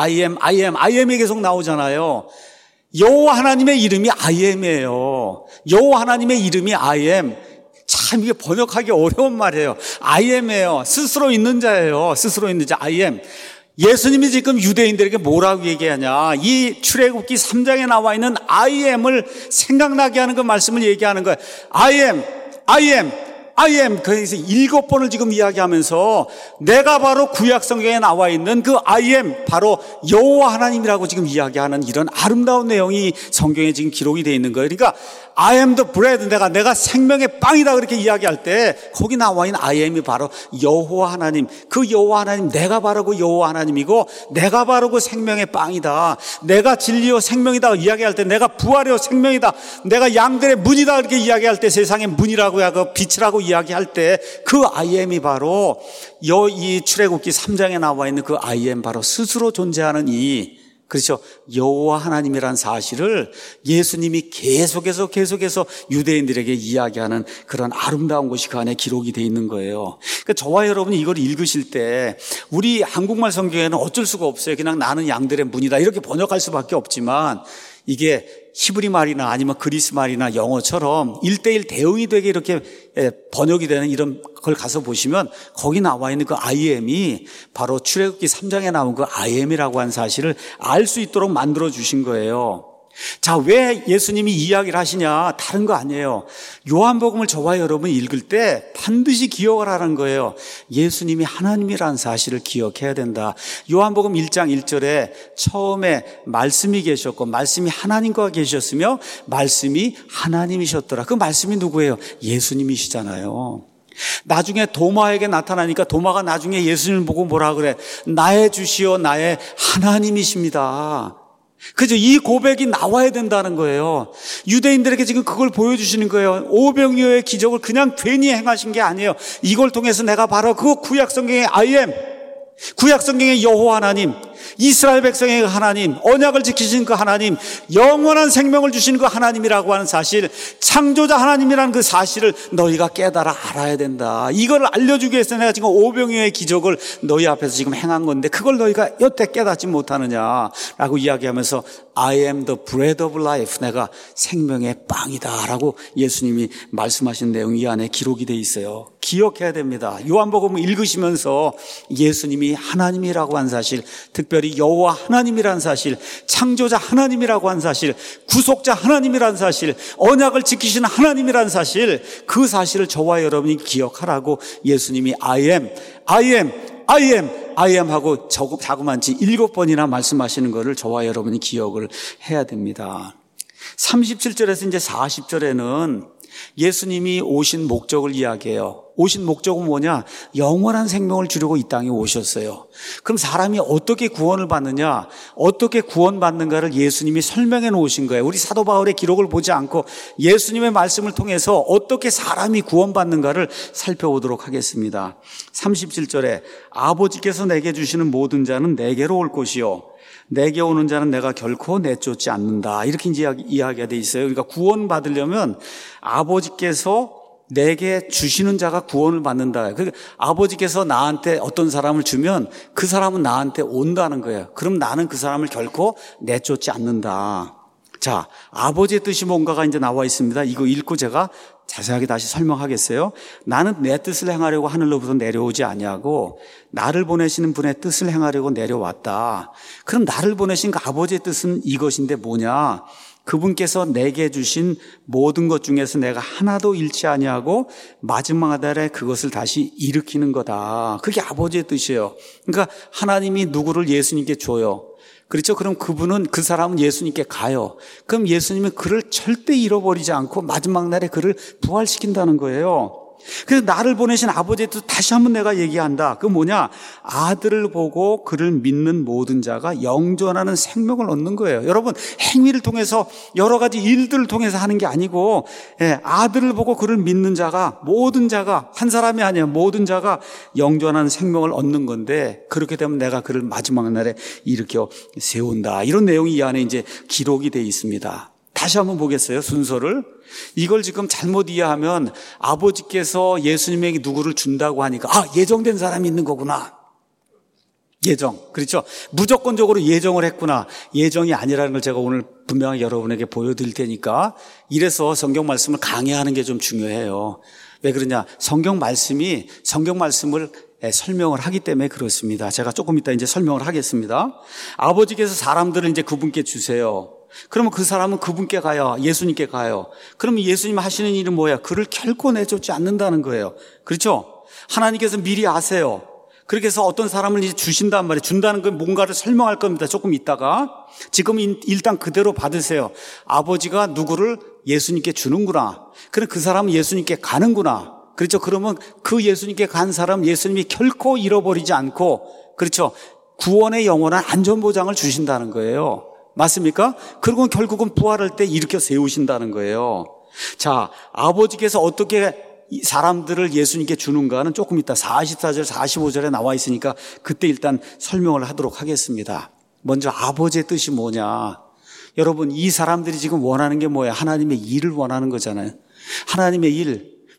am이 계속 나오잖아요. 여호와 하나님의 이름이 I am이에요. 여호와 하나님의 이름이 I am. 참 이게 번역하기 어려운 말이에요. I am이에요. 스스로 있는 자예요. 스스로 있는 자 I am. 예수님이 지금 유대인들에게 뭐라고 얘기하냐? 이 출애굽기 3장에 나와 있는 I am을 생각나게 하는 그 말씀을 얘기하는 거예요. I am. 그래서 7번을 지금 이야기하면서 내가 바로 구약 성경에 나와 있는 그 I am 바로 여호와 하나님이라고 지금 이야기하는 이런 아름다운 내용이 성경에 지금 기록이 되어 있는 거예요. 그러니까 I am the bread, 내가 생명의 빵이다 그렇게 이야기할 때 거기 나와 있는 I am이 바로 여호와 하나님, 그 여호와 하나님, 내가 바로 그 여호와 하나님이고 내가 바로 그 생명의 빵이다. 내가 진리요 생명이다 이야기할 때 내가 부활이요 생명이다. 내가 양들의 문이다 그렇게 이야기할 때 세상의 문이라고 하고 빛이라고 이야기할 때 그 I am이 바로 이 출애굽기 3장에 나와 있는 그 I am 바로 스스로 존재하는 그렇죠. 여호와 하나님이라는 사실을 예수님이 계속해서 유대인들에게 이야기하는 그런 아름다운 것이 그 안에 기록이 되어 있는 거예요. 그러니까 저와 여러분이 이걸 읽으실 때 우리 한국말 성경에는 어쩔 수가 없어요. 그냥 나는 양들의 문이다 이렇게 번역할 수밖에 없지만 이게 히브리 말이나 아니면 그리스 말이나 영어처럼 1:1 대응이 되게 이렇게 번역이 되는 이런 걸 가서 보시면 거기 나와 있는 그 I am이 바로 출애굽기 3장에 나온 그 I am이라고 하는 사실을 알 수 있도록 만들어 주신 거예요. 자, 왜 예수님이 이야기를 하시냐? 다른 거 아니에요. 요한복음을 저와 여러분이 읽을 때 반드시 기억을 하라는 거예요. 예수님이 하나님이라는 사실을 기억해야 된다. 요한복음 1장 1절에 처음에 말씀이 계셨고 말씀이 하나님과 계셨으며 말씀이 하나님이셨더라. 그 말씀이 누구예요? 예수님이시잖아요. 나중에 도마에게 나타나니까 도마가 나중에 예수님을 보고 뭐라 그래? 나의 주시오 나의 하나님이십니다. 그죠? 이 고백이 나와야 된다는 거예요. 유대인들에게 지금 그걸 보여주시는 거예요. 오병이어의 기적을 그냥 괜히 행하신 게 아니에요. 이걸 통해서 내가 바로 그 구약 성경의 I am, 구약 성경의 여호와 하나님, 이스라엘 백성의 하나님, 언약을 지키신 그 하나님, 영원한 생명을 주신 그 하나님이라고 하는 사실, 창조자 하나님이라는 그 사실을 너희가 깨달아 알아야 된다. 이걸 알려주기 위해서 내가 지금 오병이어의 기적을 너희 앞에서 지금 행한 건데 그걸 너희가 여태 깨닫지 못하느냐라고 이야기하면서 I am the bread of life, 내가 생명의 빵이다 라고 예수님이 말씀하신 내용이 이 안에 기록이 돼 있어요. 기억해야 됩니다. 요한복음을 읽으시면서 예수님이 하나님이라고 한 사실, 특별히 여호와 하나님이라는 사실, 창조자 하나님이라고 한 사실, 구속자 하나님이라는 사실, 언약을 지키시는 하나님이라는 사실, 그 사실을 저와 여러분이 기억하라고 예수님이 I am, I am, I am, I am 하고 자그만치 7번이나 말씀하시는 것을 저와 여러분이 기억을 해야 됩니다. 37절에서 이제 40절에는 예수님이 오신 목적을 이야기해요. 오신 목적은 뭐냐? 영원한 생명을 주려고 이 땅에 오셨어요. 그럼 사람이 어떻게 구원을 받느냐? 어떻게 구원받는가를 예수님이 설명해 놓으신 거예요. 우리 사도 바울의 기록을 보지 않고 예수님의 말씀을 통해서 어떻게 사람이 구원받는가를 살펴보도록 하겠습니다. 37절에 아버지께서 내게 주시는 모든 자는 내게로 올 것이요 내게 오는 자는 내가 결코 내쫓지 않는다. 이렇게 이야기가 돼 있어요. 그러니까 구원 받으려면 아버지께서 내게 주시는 자가 구원을 받는다. 그러니까 아버지께서 나한테 어떤 사람을 주면 그 사람은 나한테 온다는 거예요. 그럼 나는 그 사람을 결코 내쫓지 않는다. 자, 아버지의 뜻이 뭔가가 이제 나와 있습니다. 이거 읽고 제가 자세하게 다시 설명하겠어요. 나는 내 뜻을 행하려고 하늘로부터 내려오지 아니하고 나를 보내시는 분의 뜻을 행하려고 내려왔다. 그럼 나를 보내신 그 아버지의 뜻은 이것인데 뭐냐? 그분께서 내게 주신 모든 것 중에서 내가 하나도 잃지 아니하고 마지막 날에 그것을 다시 일으키는 거다. 그게 아버지의 뜻이에요. 그러니까 하나님이 누구를 예수님께 줘요. 그렇죠? 그럼 그분은, 그 사람은 예수님께 가요. 그럼 예수님은 그를 절대 잃어버리지 않고 마지막 날에 그를 부활시킨다는 거예요. 그래서 나를 보내신 아버지의 뜻 다시 한번 내가 얘기한다. 그 뭐냐? 아들을 보고 그를 믿는 모든 자가 영존하는 생명을 얻는 거예요. 여러분, 행위를 통해서 여러 가지 일들을 통해서 하는 게 아니고 아들을 보고 그를 믿는 자가, 모든 자가, 한 사람이 아니에요. 모든 자가 영존하는 생명을 얻는 건데 그렇게 되면 내가 그를 마지막 날에 일으켜 세운다. 이런 내용이 이 안에 이제 기록이 되어 있습니다. 다시 한번 보겠어요, 순서를. 이걸 지금 잘못 이해하면 아버지께서 예수님에게 누구를 준다고 하니까 예정된 사람이 있는 거구나. 예정. 그렇죠? 무조건적으로 예정을 했구나. 예정이 아니라는 걸 제가 오늘 분명히 여러분에게 보여드릴 테니까 이래서 성경 말씀을 강해하는 게 좀 중요해요. 왜 그러냐? 성경 말씀을 설명을 하기 때문에 그렇습니다. 제가 조금 이따 이제 설명을 하겠습니다. 아버지께서 사람들을 이제 그분께 주세요. 그러면 그 사람은 그분께 가요. 예수님께 가요. 그러면 예수님 하시는 일은 뭐야? 그를 결코 내쫓지 않는다는 거예요. 그렇죠? 하나님께서 미리 아세요. 그렇게 해서 어떤 사람을 이제 주신단 말이에요. 준다는 건 뭔가를 설명할 겁니다. 조금 있다가. 지금 일단 그대로 받으세요. 아버지가 누구를 예수님께 주는구나. 그럼 그 사람은 예수님께 가는구나. 그렇죠? 그러면 그 예수님께 간 사람 예수님이 결코 잃어버리지 않고, 그렇죠? 구원의 영원한 안전보장을 주신다는 거예요. 맞습니까? 그리고 결국은 부활할 때 일으켜 세우신다는 거예요. 자, 아버지께서 어떻게 사람들을 예수님께 주는가는 조금 이따 44절, 45절에 나와 있으니까 그때 일단 설명을 하도록 하겠습니다. 먼저 아버지의 뜻이 뭐냐? 여러분, 이 사람들이 지금 원하는 게 뭐예요? 하나님의 일을 원하는 거잖아요. 하나님의 일.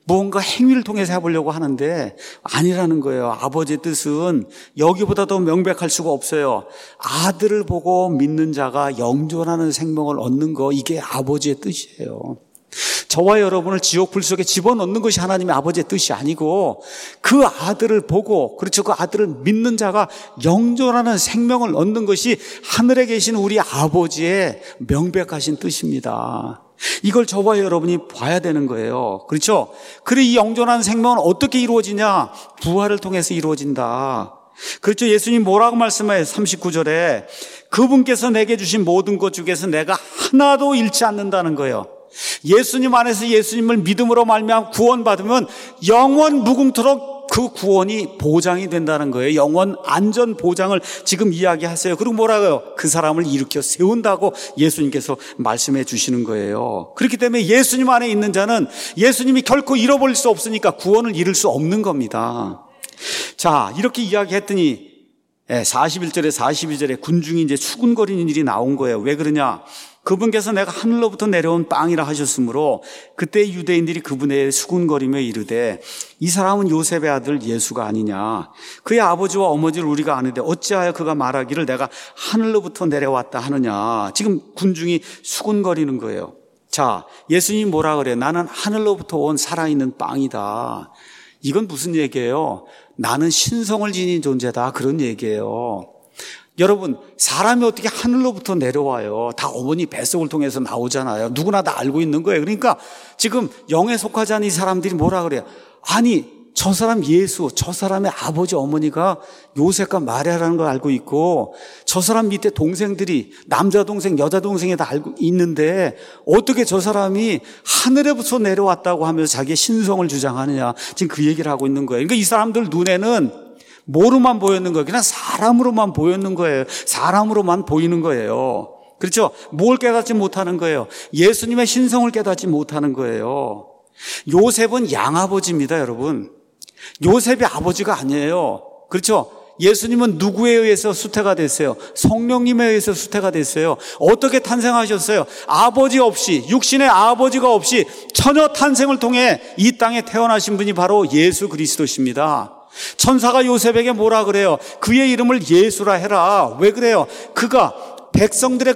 무언가 행위를 통해서 해보려고 하는데 아니라는 거예요. 아버지의 뜻은 여기보다 더 명백할 수가 없어요. 아들을 보고 믿는 자가 영존하는 생명을 얻는 거, 이게 아버지의 뜻이에요. 저와 여러분을 지옥 불 속에 집어넣는 것이 하나님의 아버지의 뜻이 아니고 그 아들을 보고, 그렇죠, 그 아들을 믿는 자가 영존하는 생명을 얻는 것이 하늘에 계신 우리 아버지의 명백하신 뜻입니다. 이걸 저와 여러분이 봐야 되는 거예요. 그렇죠? 그래, 이 영존하는 생명은 어떻게 이루어지냐? 부활을 통해서 이루어진다. 그렇죠? 예수님 뭐라고 말씀해요? 39절에 그분께서 내게 주신 모든 것 중에서 내가 하나도 잃지 않는다는 거예요. 예수님 안에서 예수님을 믿음으로 말미암아 구원받으면 영원 무궁토록 그 구원이 보장이 된다는 거예요. 영원 안전 보장을 지금 이야기하세요. 그리고 뭐라고요? 그 사람을 일으켜 세운다고 예수님께서 말씀해 주시는 거예요. 그렇기 때문에 예수님 안에 있는 자는 예수님이 결코 잃어버릴 수 없으니까 구원을 잃을 수 없는 겁니다. 자, 이렇게 이야기했더니 41절에 42절에 군중이 이제 수군거리는 일이 나온 거예요. 왜 그러냐? 그분께서 내가 하늘로부터 내려온 빵이라 하셨으므로 그때 유대인들이 그분에 수군거리며 이르되 이 사람은 요셉의 아들 예수가 아니냐? 그의 아버지와 어머니를 우리가 아는데 어찌하여 그가 말하기를 내가 하늘로부터 내려왔다 하느냐? 지금 군중이 수군거리는 거예요. 자, 예수님이 뭐라 그래요? 나는 하늘로부터 온 살아있는 빵이다. 이건 무슨 얘기예요? 나는 신성을 지닌 존재다, 그런 얘기예요. 여러분, 사람이 어떻게 하늘로부터 내려와요? 다 어머니 뱃속을 통해서 나오잖아요. 누구나 다 알고 있는 거예요. 그러니까 지금 영에 속하지 않은 이 사람들이 뭐라 그래요? 아니, 저 사람 예수, 저 사람의 아버지 어머니가 요셉과 마리아라는 걸 알고 있고 저 사람 밑에 동생들이 남자 동생, 여자 동생이 다 알고 있는데 어떻게 저 사람이 하늘에부터 내려왔다고 하면서 자기의 신성을 주장하느냐? 지금 그 얘기를 하고 있는 거예요. 그러니까 이 사람들 눈에는 뭐로만 보였는 거예요? 그냥 사람으로만 보였는 거예요. 사람으로만 보이는 거예요. 그렇죠? 뭘 깨닫지 못하는 거예요? 예수님의 신성을 깨닫지 못하는 거예요. 요셉은 양아버지입니다, 여러분. 요셉이 아버지가 아니에요. 그렇죠? 예수님은 누구에 의해서 수태가 됐어요? 성령님에 의해서 수태가 됐어요. 어떻게 탄생하셨어요? 아버지 없이, 육신의 아버지가 없이 처녀 탄생을 통해 이 땅에 태어나신 분이 바로 예수 그리스도십니다. 천사가 요셉에게 뭐라 그래요? 그의 이름을 예수라 해라. 왜 그래요? 그가 백성들의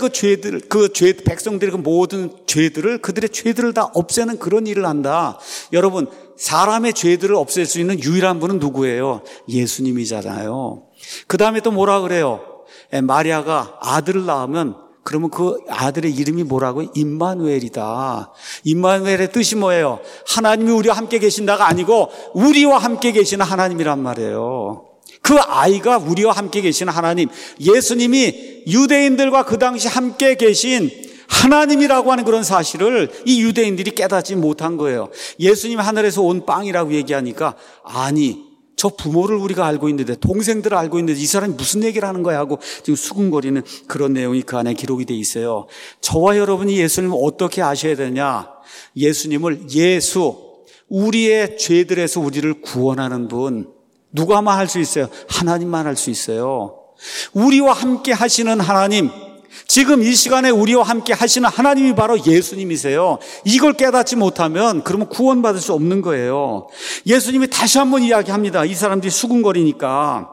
백성들의 그 모든 죄들을, 그들의 죄들을 다 없애는 그런 일을 한다. 여러분, 사람의 죄들을 없앨 수 있는 유일한 분은 누구예요? 예수님이잖아요. 그 다음에 또 뭐라 그래요? 마리아가 아들을 낳으면 그러면 그 아들의 이름이 뭐라고요? 임마누엘이다. 임마누엘의 뜻이 뭐예요? 하나님이 우리와 함께 계신다가 아니고 우리와 함께 계시는 하나님이란 말이에요. 그 아이가 우리와 함께 계시는 하나님, 예수님이 유대인들과 그 당시 함께 계신 하나님이라고 하는 그런 사실을 이 유대인들이 깨닫지 못한 거예요. 예수님이 하늘에서 온 빵이라고 얘기하니까 아니, 저 부모를 우리가 알고 있는데, 동생들을 알고 있는데 이 사람이 무슨 얘기를 하는 거야 하고 지금 수군거리는 그런 내용이 그 안에 기록이 돼 있어요. 저와 여러분이 예수님을 어떻게 아셔야 되냐? 예수님을 예수, 우리의 죄들에서 우리를 구원하는 분, 누가만 할 수 있어요? 하나님만 할 수 있어요. 우리와 함께 하시는 하나님, 지금 이 시간에 우리와 함께 하시는 하나님이 바로 예수님이세요. 이걸 깨닫지 못하면 그러면 구원받을 수 없는 거예요. 예수님이 다시 한번 이야기합니다. 이 사람들이 수군거리니까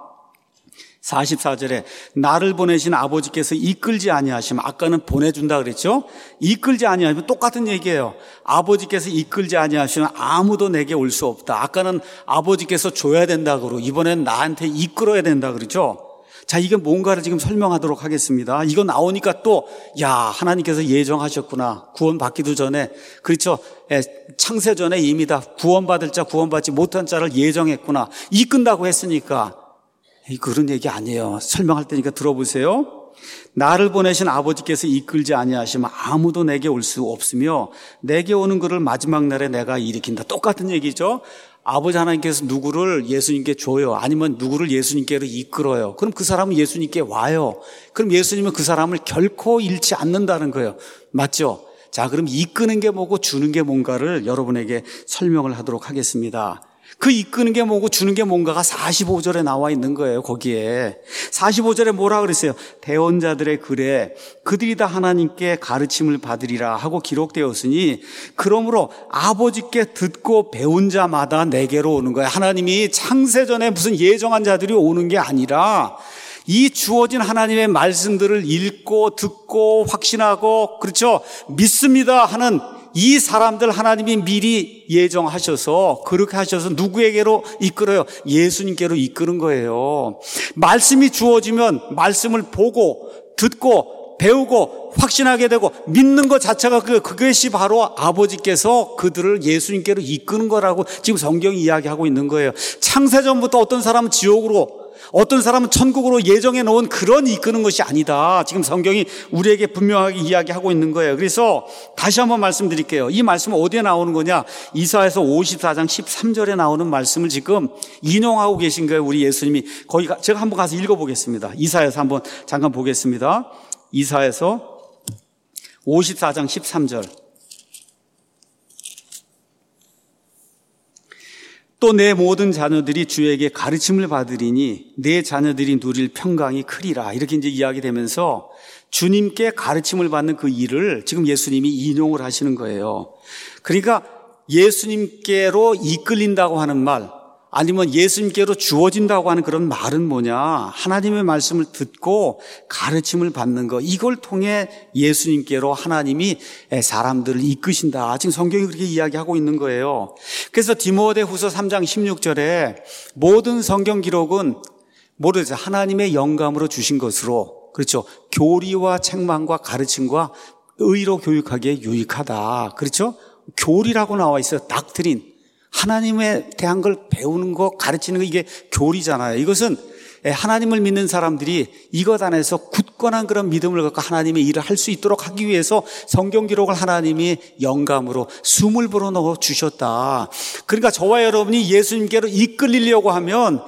44절에 나를 보내신 아버지께서 이끌지 아니하시면, 아까는 보내준다 그랬죠? 이끌지 아니하시면 똑같은 얘기예요. 아버지께서 이끌지 아니하시면 아무도 내게 올 수 없다. 아까는 아버지께서 줘야 된다 그러고 이번엔 나한테 이끌어야 된다 그러죠? 자, 이게 뭔가를 지금 설명하도록 하겠습니다. 이거 나오니까 또, 야, 하나님께서 예정하셨구나. 구원받기도 전에. 그렇죠. 창세 전에 이미 다 구원받을 자, 구원받지 못한 자를 예정했구나. 이끈다고 했으니까. 그런 얘기 아니에요. 설명할 테니까 들어보세요. 나를 보내신 아버지께서 이끌지 아니하시면 아무도 내게 올 수 없으며 내게 오는 그를 마지막 날에 내가 일으킨다. 똑같은 얘기죠. 아버지 하나님께서 누구를 예수님께 줘요. 아니면 누구를 예수님께로 이끌어요. 그럼 그 사람은 예수님께 와요. 그럼 예수님은 그 사람을 결코 잃지 않는다는 거예요. 맞죠? 자, 그럼 이끄는 게 뭐고 주는 게 뭔가를 여러분에게 설명을 하도록 하겠습니다. 그 이끄는 게 뭐고 주는 게 뭔가가 45절에 나와 있는 거예요. 거기에 45절에 뭐라 그랬어요? 대언자들의 글에 그들이 다 하나님께 가르침을 받으리라 하고 기록되었으니 그러므로 아버지께 듣고 배운 자마다 내게로 오는 거예요. 하나님이 창세전에 무슨 예정한 자들이 오는 게 아니라 이 주어진 하나님의 말씀들을 읽고 듣고 확신하고 그렇죠? 믿습니다 하는 이 사람들 하나님이 미리 예정하셔서 그렇게 하셔서 누구에게로 이끌어요? 예수님께로 이끄는 거예요. 말씀이 주어지면 말씀을 보고 듣고 배우고 확신하게 되고 믿는 것 자체가 그것이 바로 아버지께서 그들을 예수님께로 이끄는 거라고 지금 성경이 이야기하고 있는 거예요. 창세전부터 어떤 사람은 지옥으로 어떤 사람은 천국으로 예정해 놓은 그런 이끄는 것이 아니다. 지금 성경이 우리에게 분명하게 이야기하고 있는 거예요. 그래서 다시 한번 말씀드릴게요. 이 말씀은 어디에 나오는 거냐? 이사야서 54장 13절에 나오는 말씀을 지금 인용하고 계신 거예요. 우리 예수님이. 제가 한번 가서 읽어보겠습니다. 이사야서 한번 잠깐 보겠습니다. 이사야서 54장 13절. 또 내 모든 자녀들이 주에게 가르침을 받으리니 내 자녀들이 누릴 평강이 크리라. 이렇게 이제 이야기되면서 주님께 가르침을 받는 그 일을 지금 예수님이 인용을 하시는 거예요. 그러니까 예수님께로 이끌린다고 하는 말, 아니면 예수님께로 주어진다고 하는 그런 말은 뭐냐? 하나님의 말씀을 듣고 가르침을 받는 것, 이걸 통해 예수님께로 하나님이 사람들을 이끄신다. 지금 성경이 그렇게 이야기하고 있는 거예요. 그래서 디모데후서 3장 16절에 모든 성경 기록은 모르죠. 하나님의 영감으로 주신 것으로, 그렇죠, 교리와 책망과 가르침과 의로 교육하기에 유익하다. 그렇죠? 교리라고 나와 있어요. 닥트린. 하나님에 대한 걸 배우는 거, 가르치는 거, 이게 교리잖아요. 이것은 하나님을 믿는 사람들이 이것 안에서 굳건한 그런 믿음을 갖고 하나님의 일을 할 수 있도록 하기 위해서 성경 기록을 하나님이 영감으로 숨을 불어넣어 주셨다. 그러니까 저와 여러분이 예수님께로 이끌리려고 하면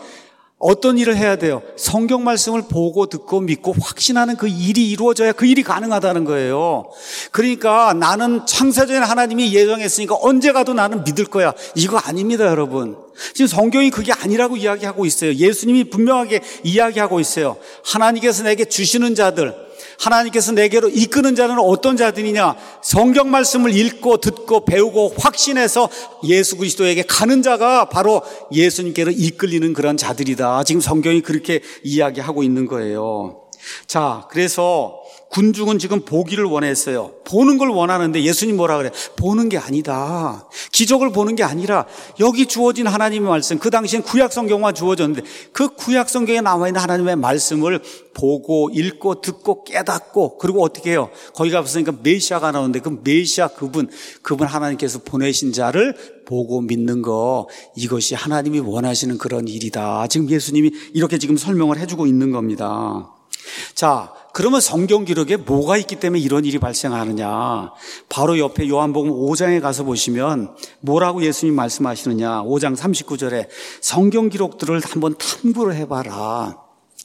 어떤 일을 해야 돼요? 성경 말씀을 보고 듣고 믿고 확신하는 그 일이 이루어져야 그 일이 가능하다는 거예요. 그러니까 나는 창세전에 하나님이 예정했으니까 언제 가도 나는 믿을 거야. 이거 아닙니다, 여러분. 지금 성경이 그게 아니라고 이야기하고 있어요. 예수님이 분명하게 이야기하고 있어요. 하나님께서 내게 주시는 자들, 하나님께서 내게로 이끄는 자는 어떤 자들이냐? 성경 말씀을 읽고 듣고 배우고 확신해서 예수 그리스도에게 가는 자가 바로 예수님께로 이끌리는 그런 자들이다. 지금 성경이 그렇게 이야기하고 있는 거예요. 자, 그래서 군중은 지금 보기를 원했어요. 보는 걸 원하는데 예수님 뭐라 그래? 보는 게 아니다. 기적을 보는 게 아니라 여기 주어진 하나님의 말씀, 그 당시엔 구약 성경만 주어졌는데 그 구약 성경에 나와 있는 하나님의 말씀을 보고 읽고 듣고 깨닫고, 그리고 어떻게 해요? 거기 가보니까 메시아가 나오는데 그 메시아 그분 하나님께서 보내신 자를 보고 믿는 거, 이것이 하나님이 원하시는 그런 일이다. 지금 예수님이 이렇게 지금 설명을 해주고 있는 겁니다. 자, 그러면 성경 기록에 뭐가 있기 때문에 이런 일이 발생하느냐? 바로 옆에 요한복음 5장에 가서 보시면 뭐라고 예수님 말씀하시느냐? 5장 39절에 성경 기록들을 한번 탐구를 해봐라.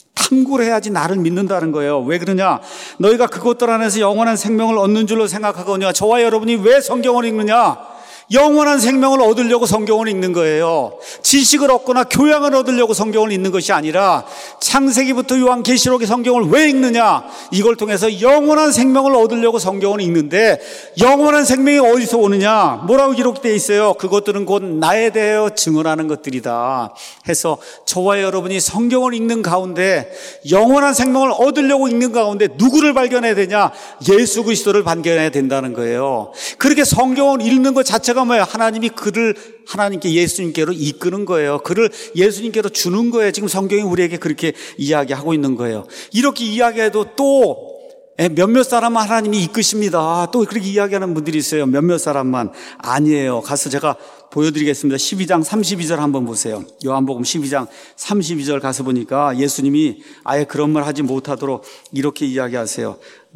탐구를 해야지 나를 믿는다는 거예요. 왜 그러냐? 너희가 그것들 안에서 영원한 생명을 얻는 줄로 생각하거니와 저와 여러분이 왜 성경을 읽느냐? 영원한 생명을 얻으려고 성경을 읽는 거예요. 지식을 얻거나 교양을 얻으려고 성경을 읽는 것이 아니라 창세기부터 요한계시록의 성경을 왜 읽느냐? 이걸 통해서 영원한 생명을 얻으려고 성경을 읽는데 영원한 생명이 어디서 오느냐? 뭐라고 기록되어 있어요? 그것들은 곧 나에 대하여 증언하는 것들이다 해서 저와 여러분이 성경을 읽는 가운데 영원한 생명을 얻으려고 읽는 가운데 누구를 발견해야 되냐? 예수 그리스도를 발견해야 된다는 거예요. 그렇게 성경을 읽는 것 자체가 뭐예요? 하나님이 그를 하나님께 예수님께로 이끄는 거예요. 그를 예수님께로 주는 거예요. 지금 성경이 우리에게 그렇게 이야기하고 있는 거예요. 이렇게 이야기해도 또 몇몇 사람만 하나님이 이끄십니다. 또 그렇게 이야기하는 분들이 있어요. 몇몇 사람만. 아니에요. 가서 제가 보여드리겠습니다. 12장 32절 한번 보세요. 요한복음 12장 32절 가서 보니까 예수님이 아예 그런 말 하지 못하도록 이렇게 이야기하세요.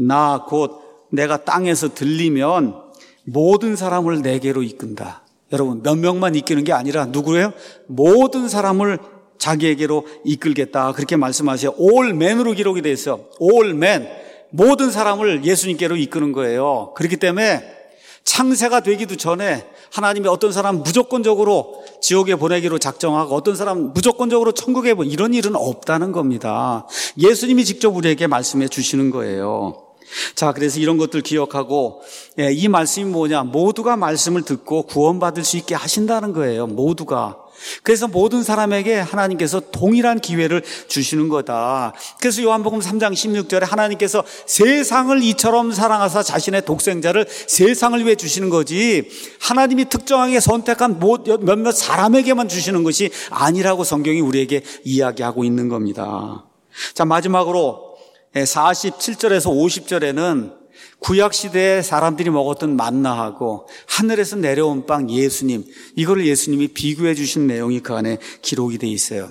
나 곧 내가 땅에서 들리면 모든 사람을 내게로 이끈다. 여러분, 몇 명만 이끄는 게 아니라 누구예요? 모든 사람을 자기에게로 이끌겠다. 그렇게 말씀하세요. all man으로 기록이 되어 있어요. all man. 모든 사람을 예수님께로 이끄는 거예요. 그렇기 때문에 창세가 되기도 전에 하나님이 어떤 사람 무조건적으로 지옥에 보내기로 작정하고 어떤 사람 무조건적으로 천국에 이런 일은 없다는 겁니다. 예수님이 직접 우리에게 말씀해 주시는 거예요. 자, 그래서 이런 것들 기억하고 이 말씀이 뭐냐? 모두가 말씀을 듣고 구원받을 수 있게 하신다는 거예요. 모두가. 그래서 모든 사람에게 하나님께서 동일한 기회를 주시는 거다. 그래서 요한복음 3장 16절에 하나님께서 세상을 이처럼 사랑하사 자신의 독생자를 세상을 위해 주시는 거지, 하나님이 특정하게 선택한 몇몇 사람에게만 주시는 것이 아니라고 성경이 우리에게 이야기하고 있는 겁니다. 자, 마지막으로 47절에서 50절에는 구약시대에 사람들이 먹었던 만나하고 하늘에서 내려온 빵 예수님, 이거를 예수님이 비교해 주신 내용이 그 안에 기록이 돼 있어요.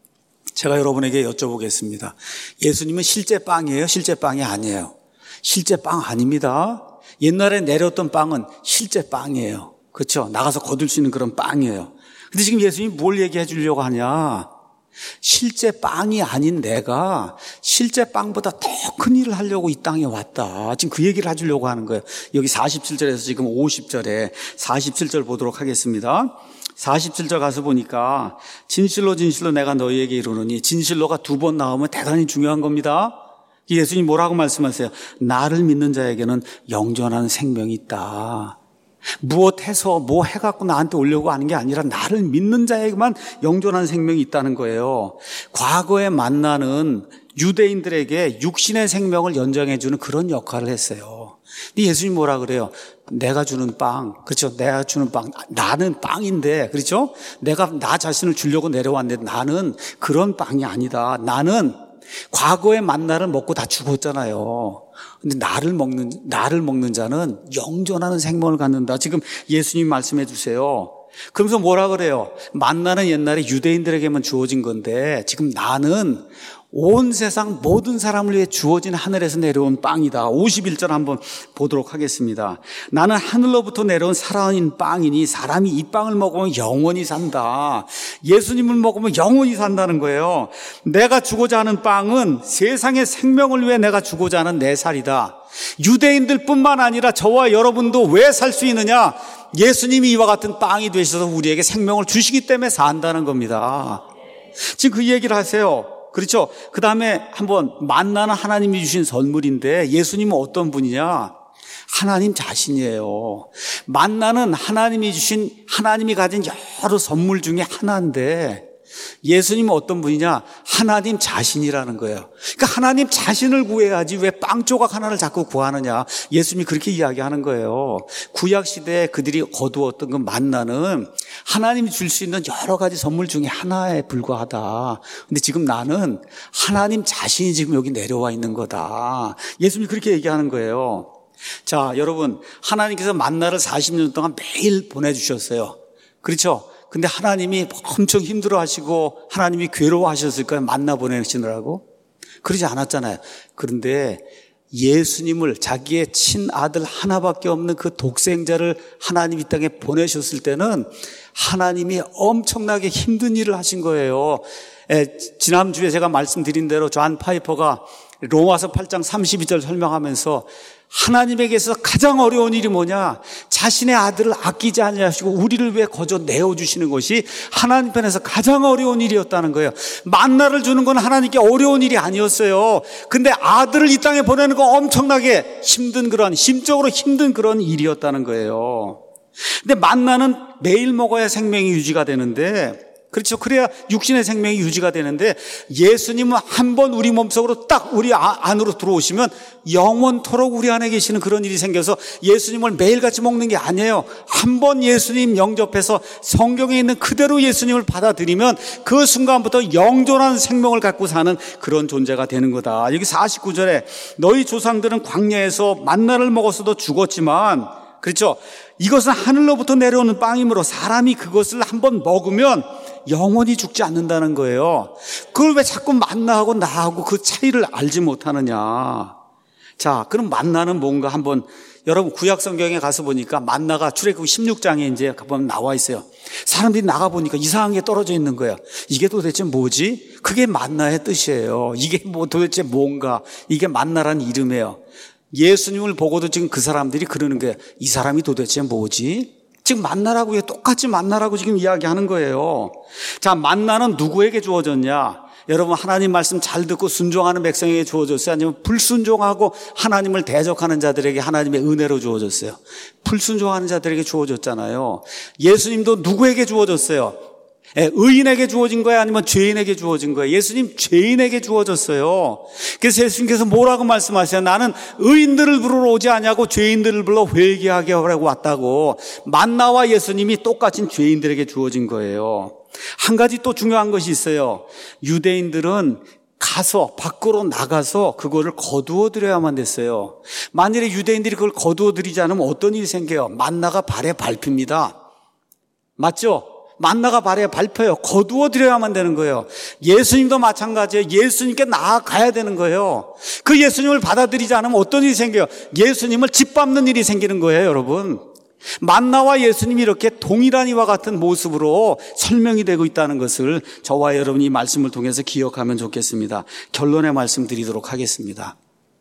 제가 여러분에게 여쭤보겠습니다. 예수님은 실제 빵이에요? 실제 빵이 아니에요? 실제 빵 아닙니다. 옛날에 내렸던 빵은 실제 빵이에요. 그렇죠? 나가서 거둘 수 있는 그런 빵이에요. 근데 지금 예수님이 뭘 얘기해 주려고 하냐? 실제 빵이 아닌 내가 실제 빵보다 더 큰 일을 하려고 이 땅에 왔다. 지금 그 얘기를 해주려고 하는 거예요. 여기 47절에서 지금 50절에 47절 보도록 하겠습니다. 47절 가서 보니까 진실로 진실로 내가 너희에게 이르노니, 진실로가 두 번 나오면 대단히 중요한 겁니다. 예수님 뭐라고 말씀하세요? 나를 믿는 자에게는 영존하는 생명이 있다. 무엇해서 뭐 해갖고 나한테 오려고 하는 게 아니라 나를 믿는 자에게만 영존한 생명이 있다는 거예요. 과거의 만나는 유대인들에게 육신의 생명을 연장해주는 그런 역할을 했어요. 근데 예수님 뭐라 그래요? 내가 주는 빵, 그렇죠? 내가 주는 빵, 나는 빵인데, 그렇죠? 내가 나 자신을 주려고 내려왔는데 나는 그런 빵이 아니다. 나는 과거의 만나를 먹고 다 죽었잖아요. 근데 나를 먹는 자는 영존하는 생명을 갖는다. 지금 예수님 말씀해 주세요. 그러면서 뭐라 그래요? 만나는 옛날에 유대인들에게만 주어진 건데 지금 나는 온 세상 모든 사람을 위해 주어진 하늘에서 내려온 빵이다. 51절 한번 보도록 하겠습니다. 나는 하늘로부터 내려온 살아있는 빵이니 사람이 이 빵을 먹으면 영원히 산다. 예수님을 먹으면 영원히 산다는 거예요. 내가 주고자 하는 빵은 세상의 생명을 위해 내가 주고자 하는 내 살이다. 유대인들 뿐만 아니라 저와 여러분도 왜 살 수 있느냐? 예수님이 이와 같은 빵이 되셔서 우리에게 생명을 주시기 때문에 산다는 겁니다. 지금 그 얘기를 하세요. 그렇죠? 그 다음에 한번 만나는 하나님이 주신 선물인데 예수님은 어떤 분이냐? 하나님 자신이에요. 만나는 하나님이 가진 여러 선물 중에 하나인데 예수님은 어떤 분이냐? 하나님 자신이라는 거예요. 그러니까 하나님 자신을 구해야지 왜 빵 조각 하나를 자꾸 구하느냐? 예수님이 그렇게 이야기하는 거예요. 구약시대에 그들이 거두었던 그 만나는 하나님이 줄 수 있는 여러 가지 선물 중에 하나에 불과하다. 근데 지금 나는 하나님 자신이 지금 여기 내려와 있는 거다. 예수님이 그렇게 얘기하는 거예요. 자, 여러분, 하나님께서 만나를 40년 동안 매일 보내주셨어요. 그렇죠? 근데 하나님이 엄청 힘들어 하시고 하나님이 괴로워하셨을까요? 만나 보내시느라고? 그러지 않았잖아요. 그런데 예수님을, 자기의 친아들 하나밖에 없는 그 독생자를 하나님 이 땅에 보내셨을 때는 하나님이 엄청나게 힘든 일을 하신 거예요. 지난주에 제가 말씀드린 대로 존 파이퍼가 로마서 8장 32절 설명하면서 하나님에게서 가장 어려운 일이 뭐냐? 자신의 아들을 아끼지 아니하시고 우리를 위해 거저 내어주시는 것이 하나님 편에서 가장 어려운 일이었다는 거예요. 만나를 주는 건 하나님께 어려운 일이 아니었어요. 근데 아들을 이 땅에 보내는 건 엄청나게 힘든 심적으로 힘든 그런 일이었다는 거예요. 근데 만나는 매일 먹어야 생명이 유지가 되는데, 그렇죠. 그래야 육신의 생명이 유지가 되는데 예수님은 한번 우리 몸속으로 딱 우리 안으로 들어오시면 영원토록 우리 안에 계시는 그런 일이 생겨서 예수님을 매일같이 먹는 게 아니에요. 한번 예수님 영접해서 성경에 있는 그대로 예수님을 받아들이면 그 순간부터 영존한 생명을 갖고 사는 그런 존재가 되는 거다. 여기 49절에 너희 조상들은 광야에서 만나를 먹었어도 죽었지만, 그렇죠. 이것은 하늘로부터 내려오는 빵이므로 사람이 그것을 한번 먹으면 영원히 죽지 않는다는 거예요. 그걸 왜 자꾸 만나하고 나하고 그 차이를 알지 못하느냐. 자, 그럼 만나는 뭔가 한번 여러분 구약 성경에 가서 보니까 만나가 출애굽기 16장에 이제 가보면 나와 있어요. 사람들이 나가 보니까 이상한 게 떨어져 있는 거예요. 이게 도대체 뭐지? 그게 만나의 뜻이에요. 이게 뭐 도대체 뭔가? 이게 만나라는 이름이에요. 예수님을 보고도 지금 그 사람들이 그러는 거예요. 이 사람이 도대체 뭐지? 지금 만나라고 해. 똑같이 만나라고 지금 이야기하는 거예요. 자, 만나는 누구에게 주어졌냐? 여러분, 하나님 말씀 잘 듣고 순종하는 백성에게 주어졌어요? 아니면 불순종하고 하나님을 대적하는 자들에게 하나님의 은혜로 주어졌어요? 불순종하는 자들에게 주어졌잖아요. 예수님도 누구에게 주어졌어요? 의인에게 주어진 거예요? 아니면 죄인에게 주어진 거예요? 예수님 죄인에게 주어졌어요. 그래서 예수님께서 뭐라고 말씀하세요? 나는 의인들을 부르러 오지 않냐고 죄인들을 불러 회개하게 하라고 왔다고. 만나와 예수님이 똑같은 죄인들에게 주어진 거예요. 한 가지 또 중요한 것이 있어요. 유대인들은 밖으로 나가서 그거를 거두어 드려야만 됐어요. 만일에 유대인들이 그걸 거두어 드리지 않으면 어떤 일이 생겨요? 만나가 발에 밟힙니다. 맞죠? 만나가 발에 밟혀요. 거두어 드려야만 되는 거예요. 예수님도 마찬가지예요. 예수님께 나아가야 되는 거예요. 그 예수님을 받아들이지 않으면 어떤 일이 생겨요? 예수님을 짓밟는 일이 생기는 거예요, 여러분. 만나와 예수님이 이렇게 동일한 이와 같은 모습으로 설명이 되고 있다는 것을 저와 여러분이 이 말씀을 통해서 기억하면 좋겠습니다. 결론의 말씀 드리도록 하겠습니다.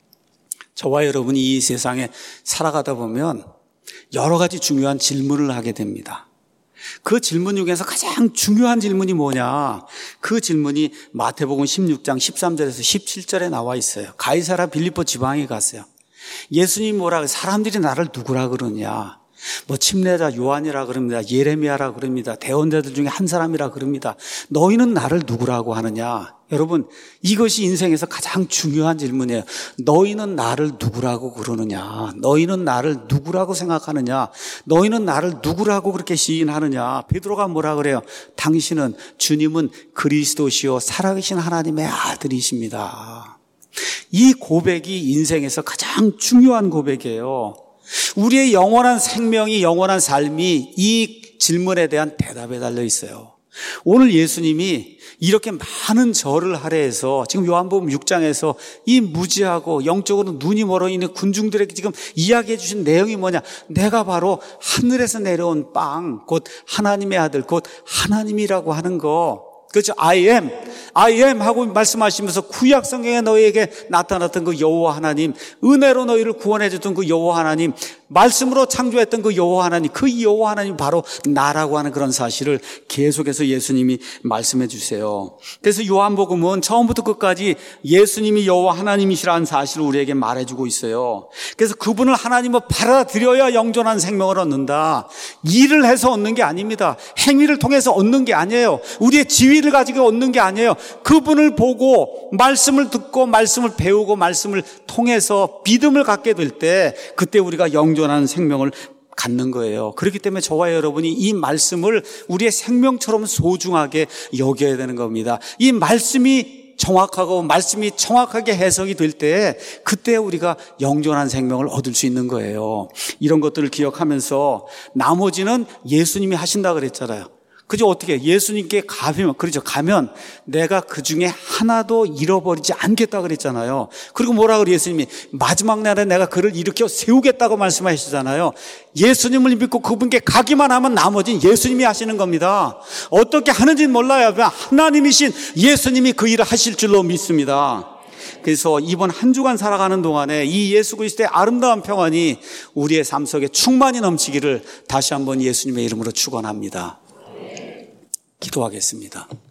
저와 여러분이 이 세상에 살아가다 보면 여러 가지 중요한 질문을 하게 됩니다. 그 질문 중에서 가장 중요한 질문이 뭐냐? 그 질문이 마태복음 16장 13절에서 17절에 나와 있어요. 가이사랴 빌립보 지방에 갔어요. 예수님이 뭐라고 사람들이 나를 누구라 그러냐? 침례자 요한이라 그럽니다. 예레미야라 그럽니다. 대언자들 중에 한 사람이라 그럽니다. 너희는 나를 누구라고 하느냐? 여러분, 이것이 인생에서 가장 중요한 질문이에요. 너희는 나를 누구라고 그러느냐? 너희는 나를 누구라고 생각하느냐? 너희는 나를 누구라고 그렇게 시인하느냐? 베드로가 뭐라 그래요? 당신은 주님은 그리스도시요 살아계신 하나님의 아들이십니다. 이 고백이 인생에서 가장 중요한 고백이에요. 우리의 영원한 생명이, 영원한 삶이 이 질문에 대한 대답에 달려 있어요. 오늘 예수님이 이렇게 많은 절을 할애해서 지금 요한복음 6장에서 이 무지하고 영적으로 눈이 멀어 있는 군중들에게 지금 이야기해 주신 내용이 뭐냐? 내가 바로 하늘에서 내려온 빵, 곧 하나님의 아들, 곧 하나님이라고 하는 거. 그렇죠. I am 하고 말씀하시면서 구약 성경에 너희에게 나타났던 그 여호와 하나님, 은혜로 너희를 구원해 줬던 그 여호와 하나님, 말씀으로 창조했던 그 여호와 하나님, 그 여호와 하나님 바로 나라고 하는 그런 사실을 계속해서 예수님이 말씀해 주세요. 그래서 요한복음은 처음부터 끝까지 예수님이 여호와 하나님이시라는 사실을 우리에게 말해주고 있어요. 그래서 그분을 하나님을 받아들여야 영존한 생명을 얻는다. 일을 해서 얻는 게 아닙니다. 행위를 통해서 얻는 게 아니에요. 우리의 지위를 가지고 얻는 게 아니에요. 그분을 보고 말씀을 듣고 말씀을 배우고 말씀을 통해서 믿음을 갖게 될 때 그때 우리가 영존한 생명을 갖는 거예요. 그렇기 때문에 저와 여러분이 이 말씀을 우리의 생명처럼 소중하게 여겨야 되는 겁니다. 이 말씀이 정확하고 말씀이 정확하게 해석이 될 때 그때 우리가 영존한 생명을 얻을 수 있는 거예요. 이런 것들을 기억하면서 나머지는 예수님이 하신다 그랬잖아요. 그죠? 어떻게 예수님께 가면 내가 그 중에 하나도 잃어버리지 않겠다 그랬잖아요. 그리고 뭐라 그래 예수님이 마지막 날에 내가 그를 일으켜 세우겠다고 말씀하시잖아요. 예수님을 믿고 그분께 가기만 하면 나머지는 예수님이 하시는 겁니다. 어떻게 하는지는 몰라요. 하나님이신 예수님이 그 일을 하실 줄로 믿습니다. 그래서 이번 한 주간 살아가는 동안에 이 예수 그리스도의 아름다운 평안이 우리의 삶 속에 충만히 넘치기를 다시 한번 예수님의 이름으로 축원합니다. 기도하겠습니다.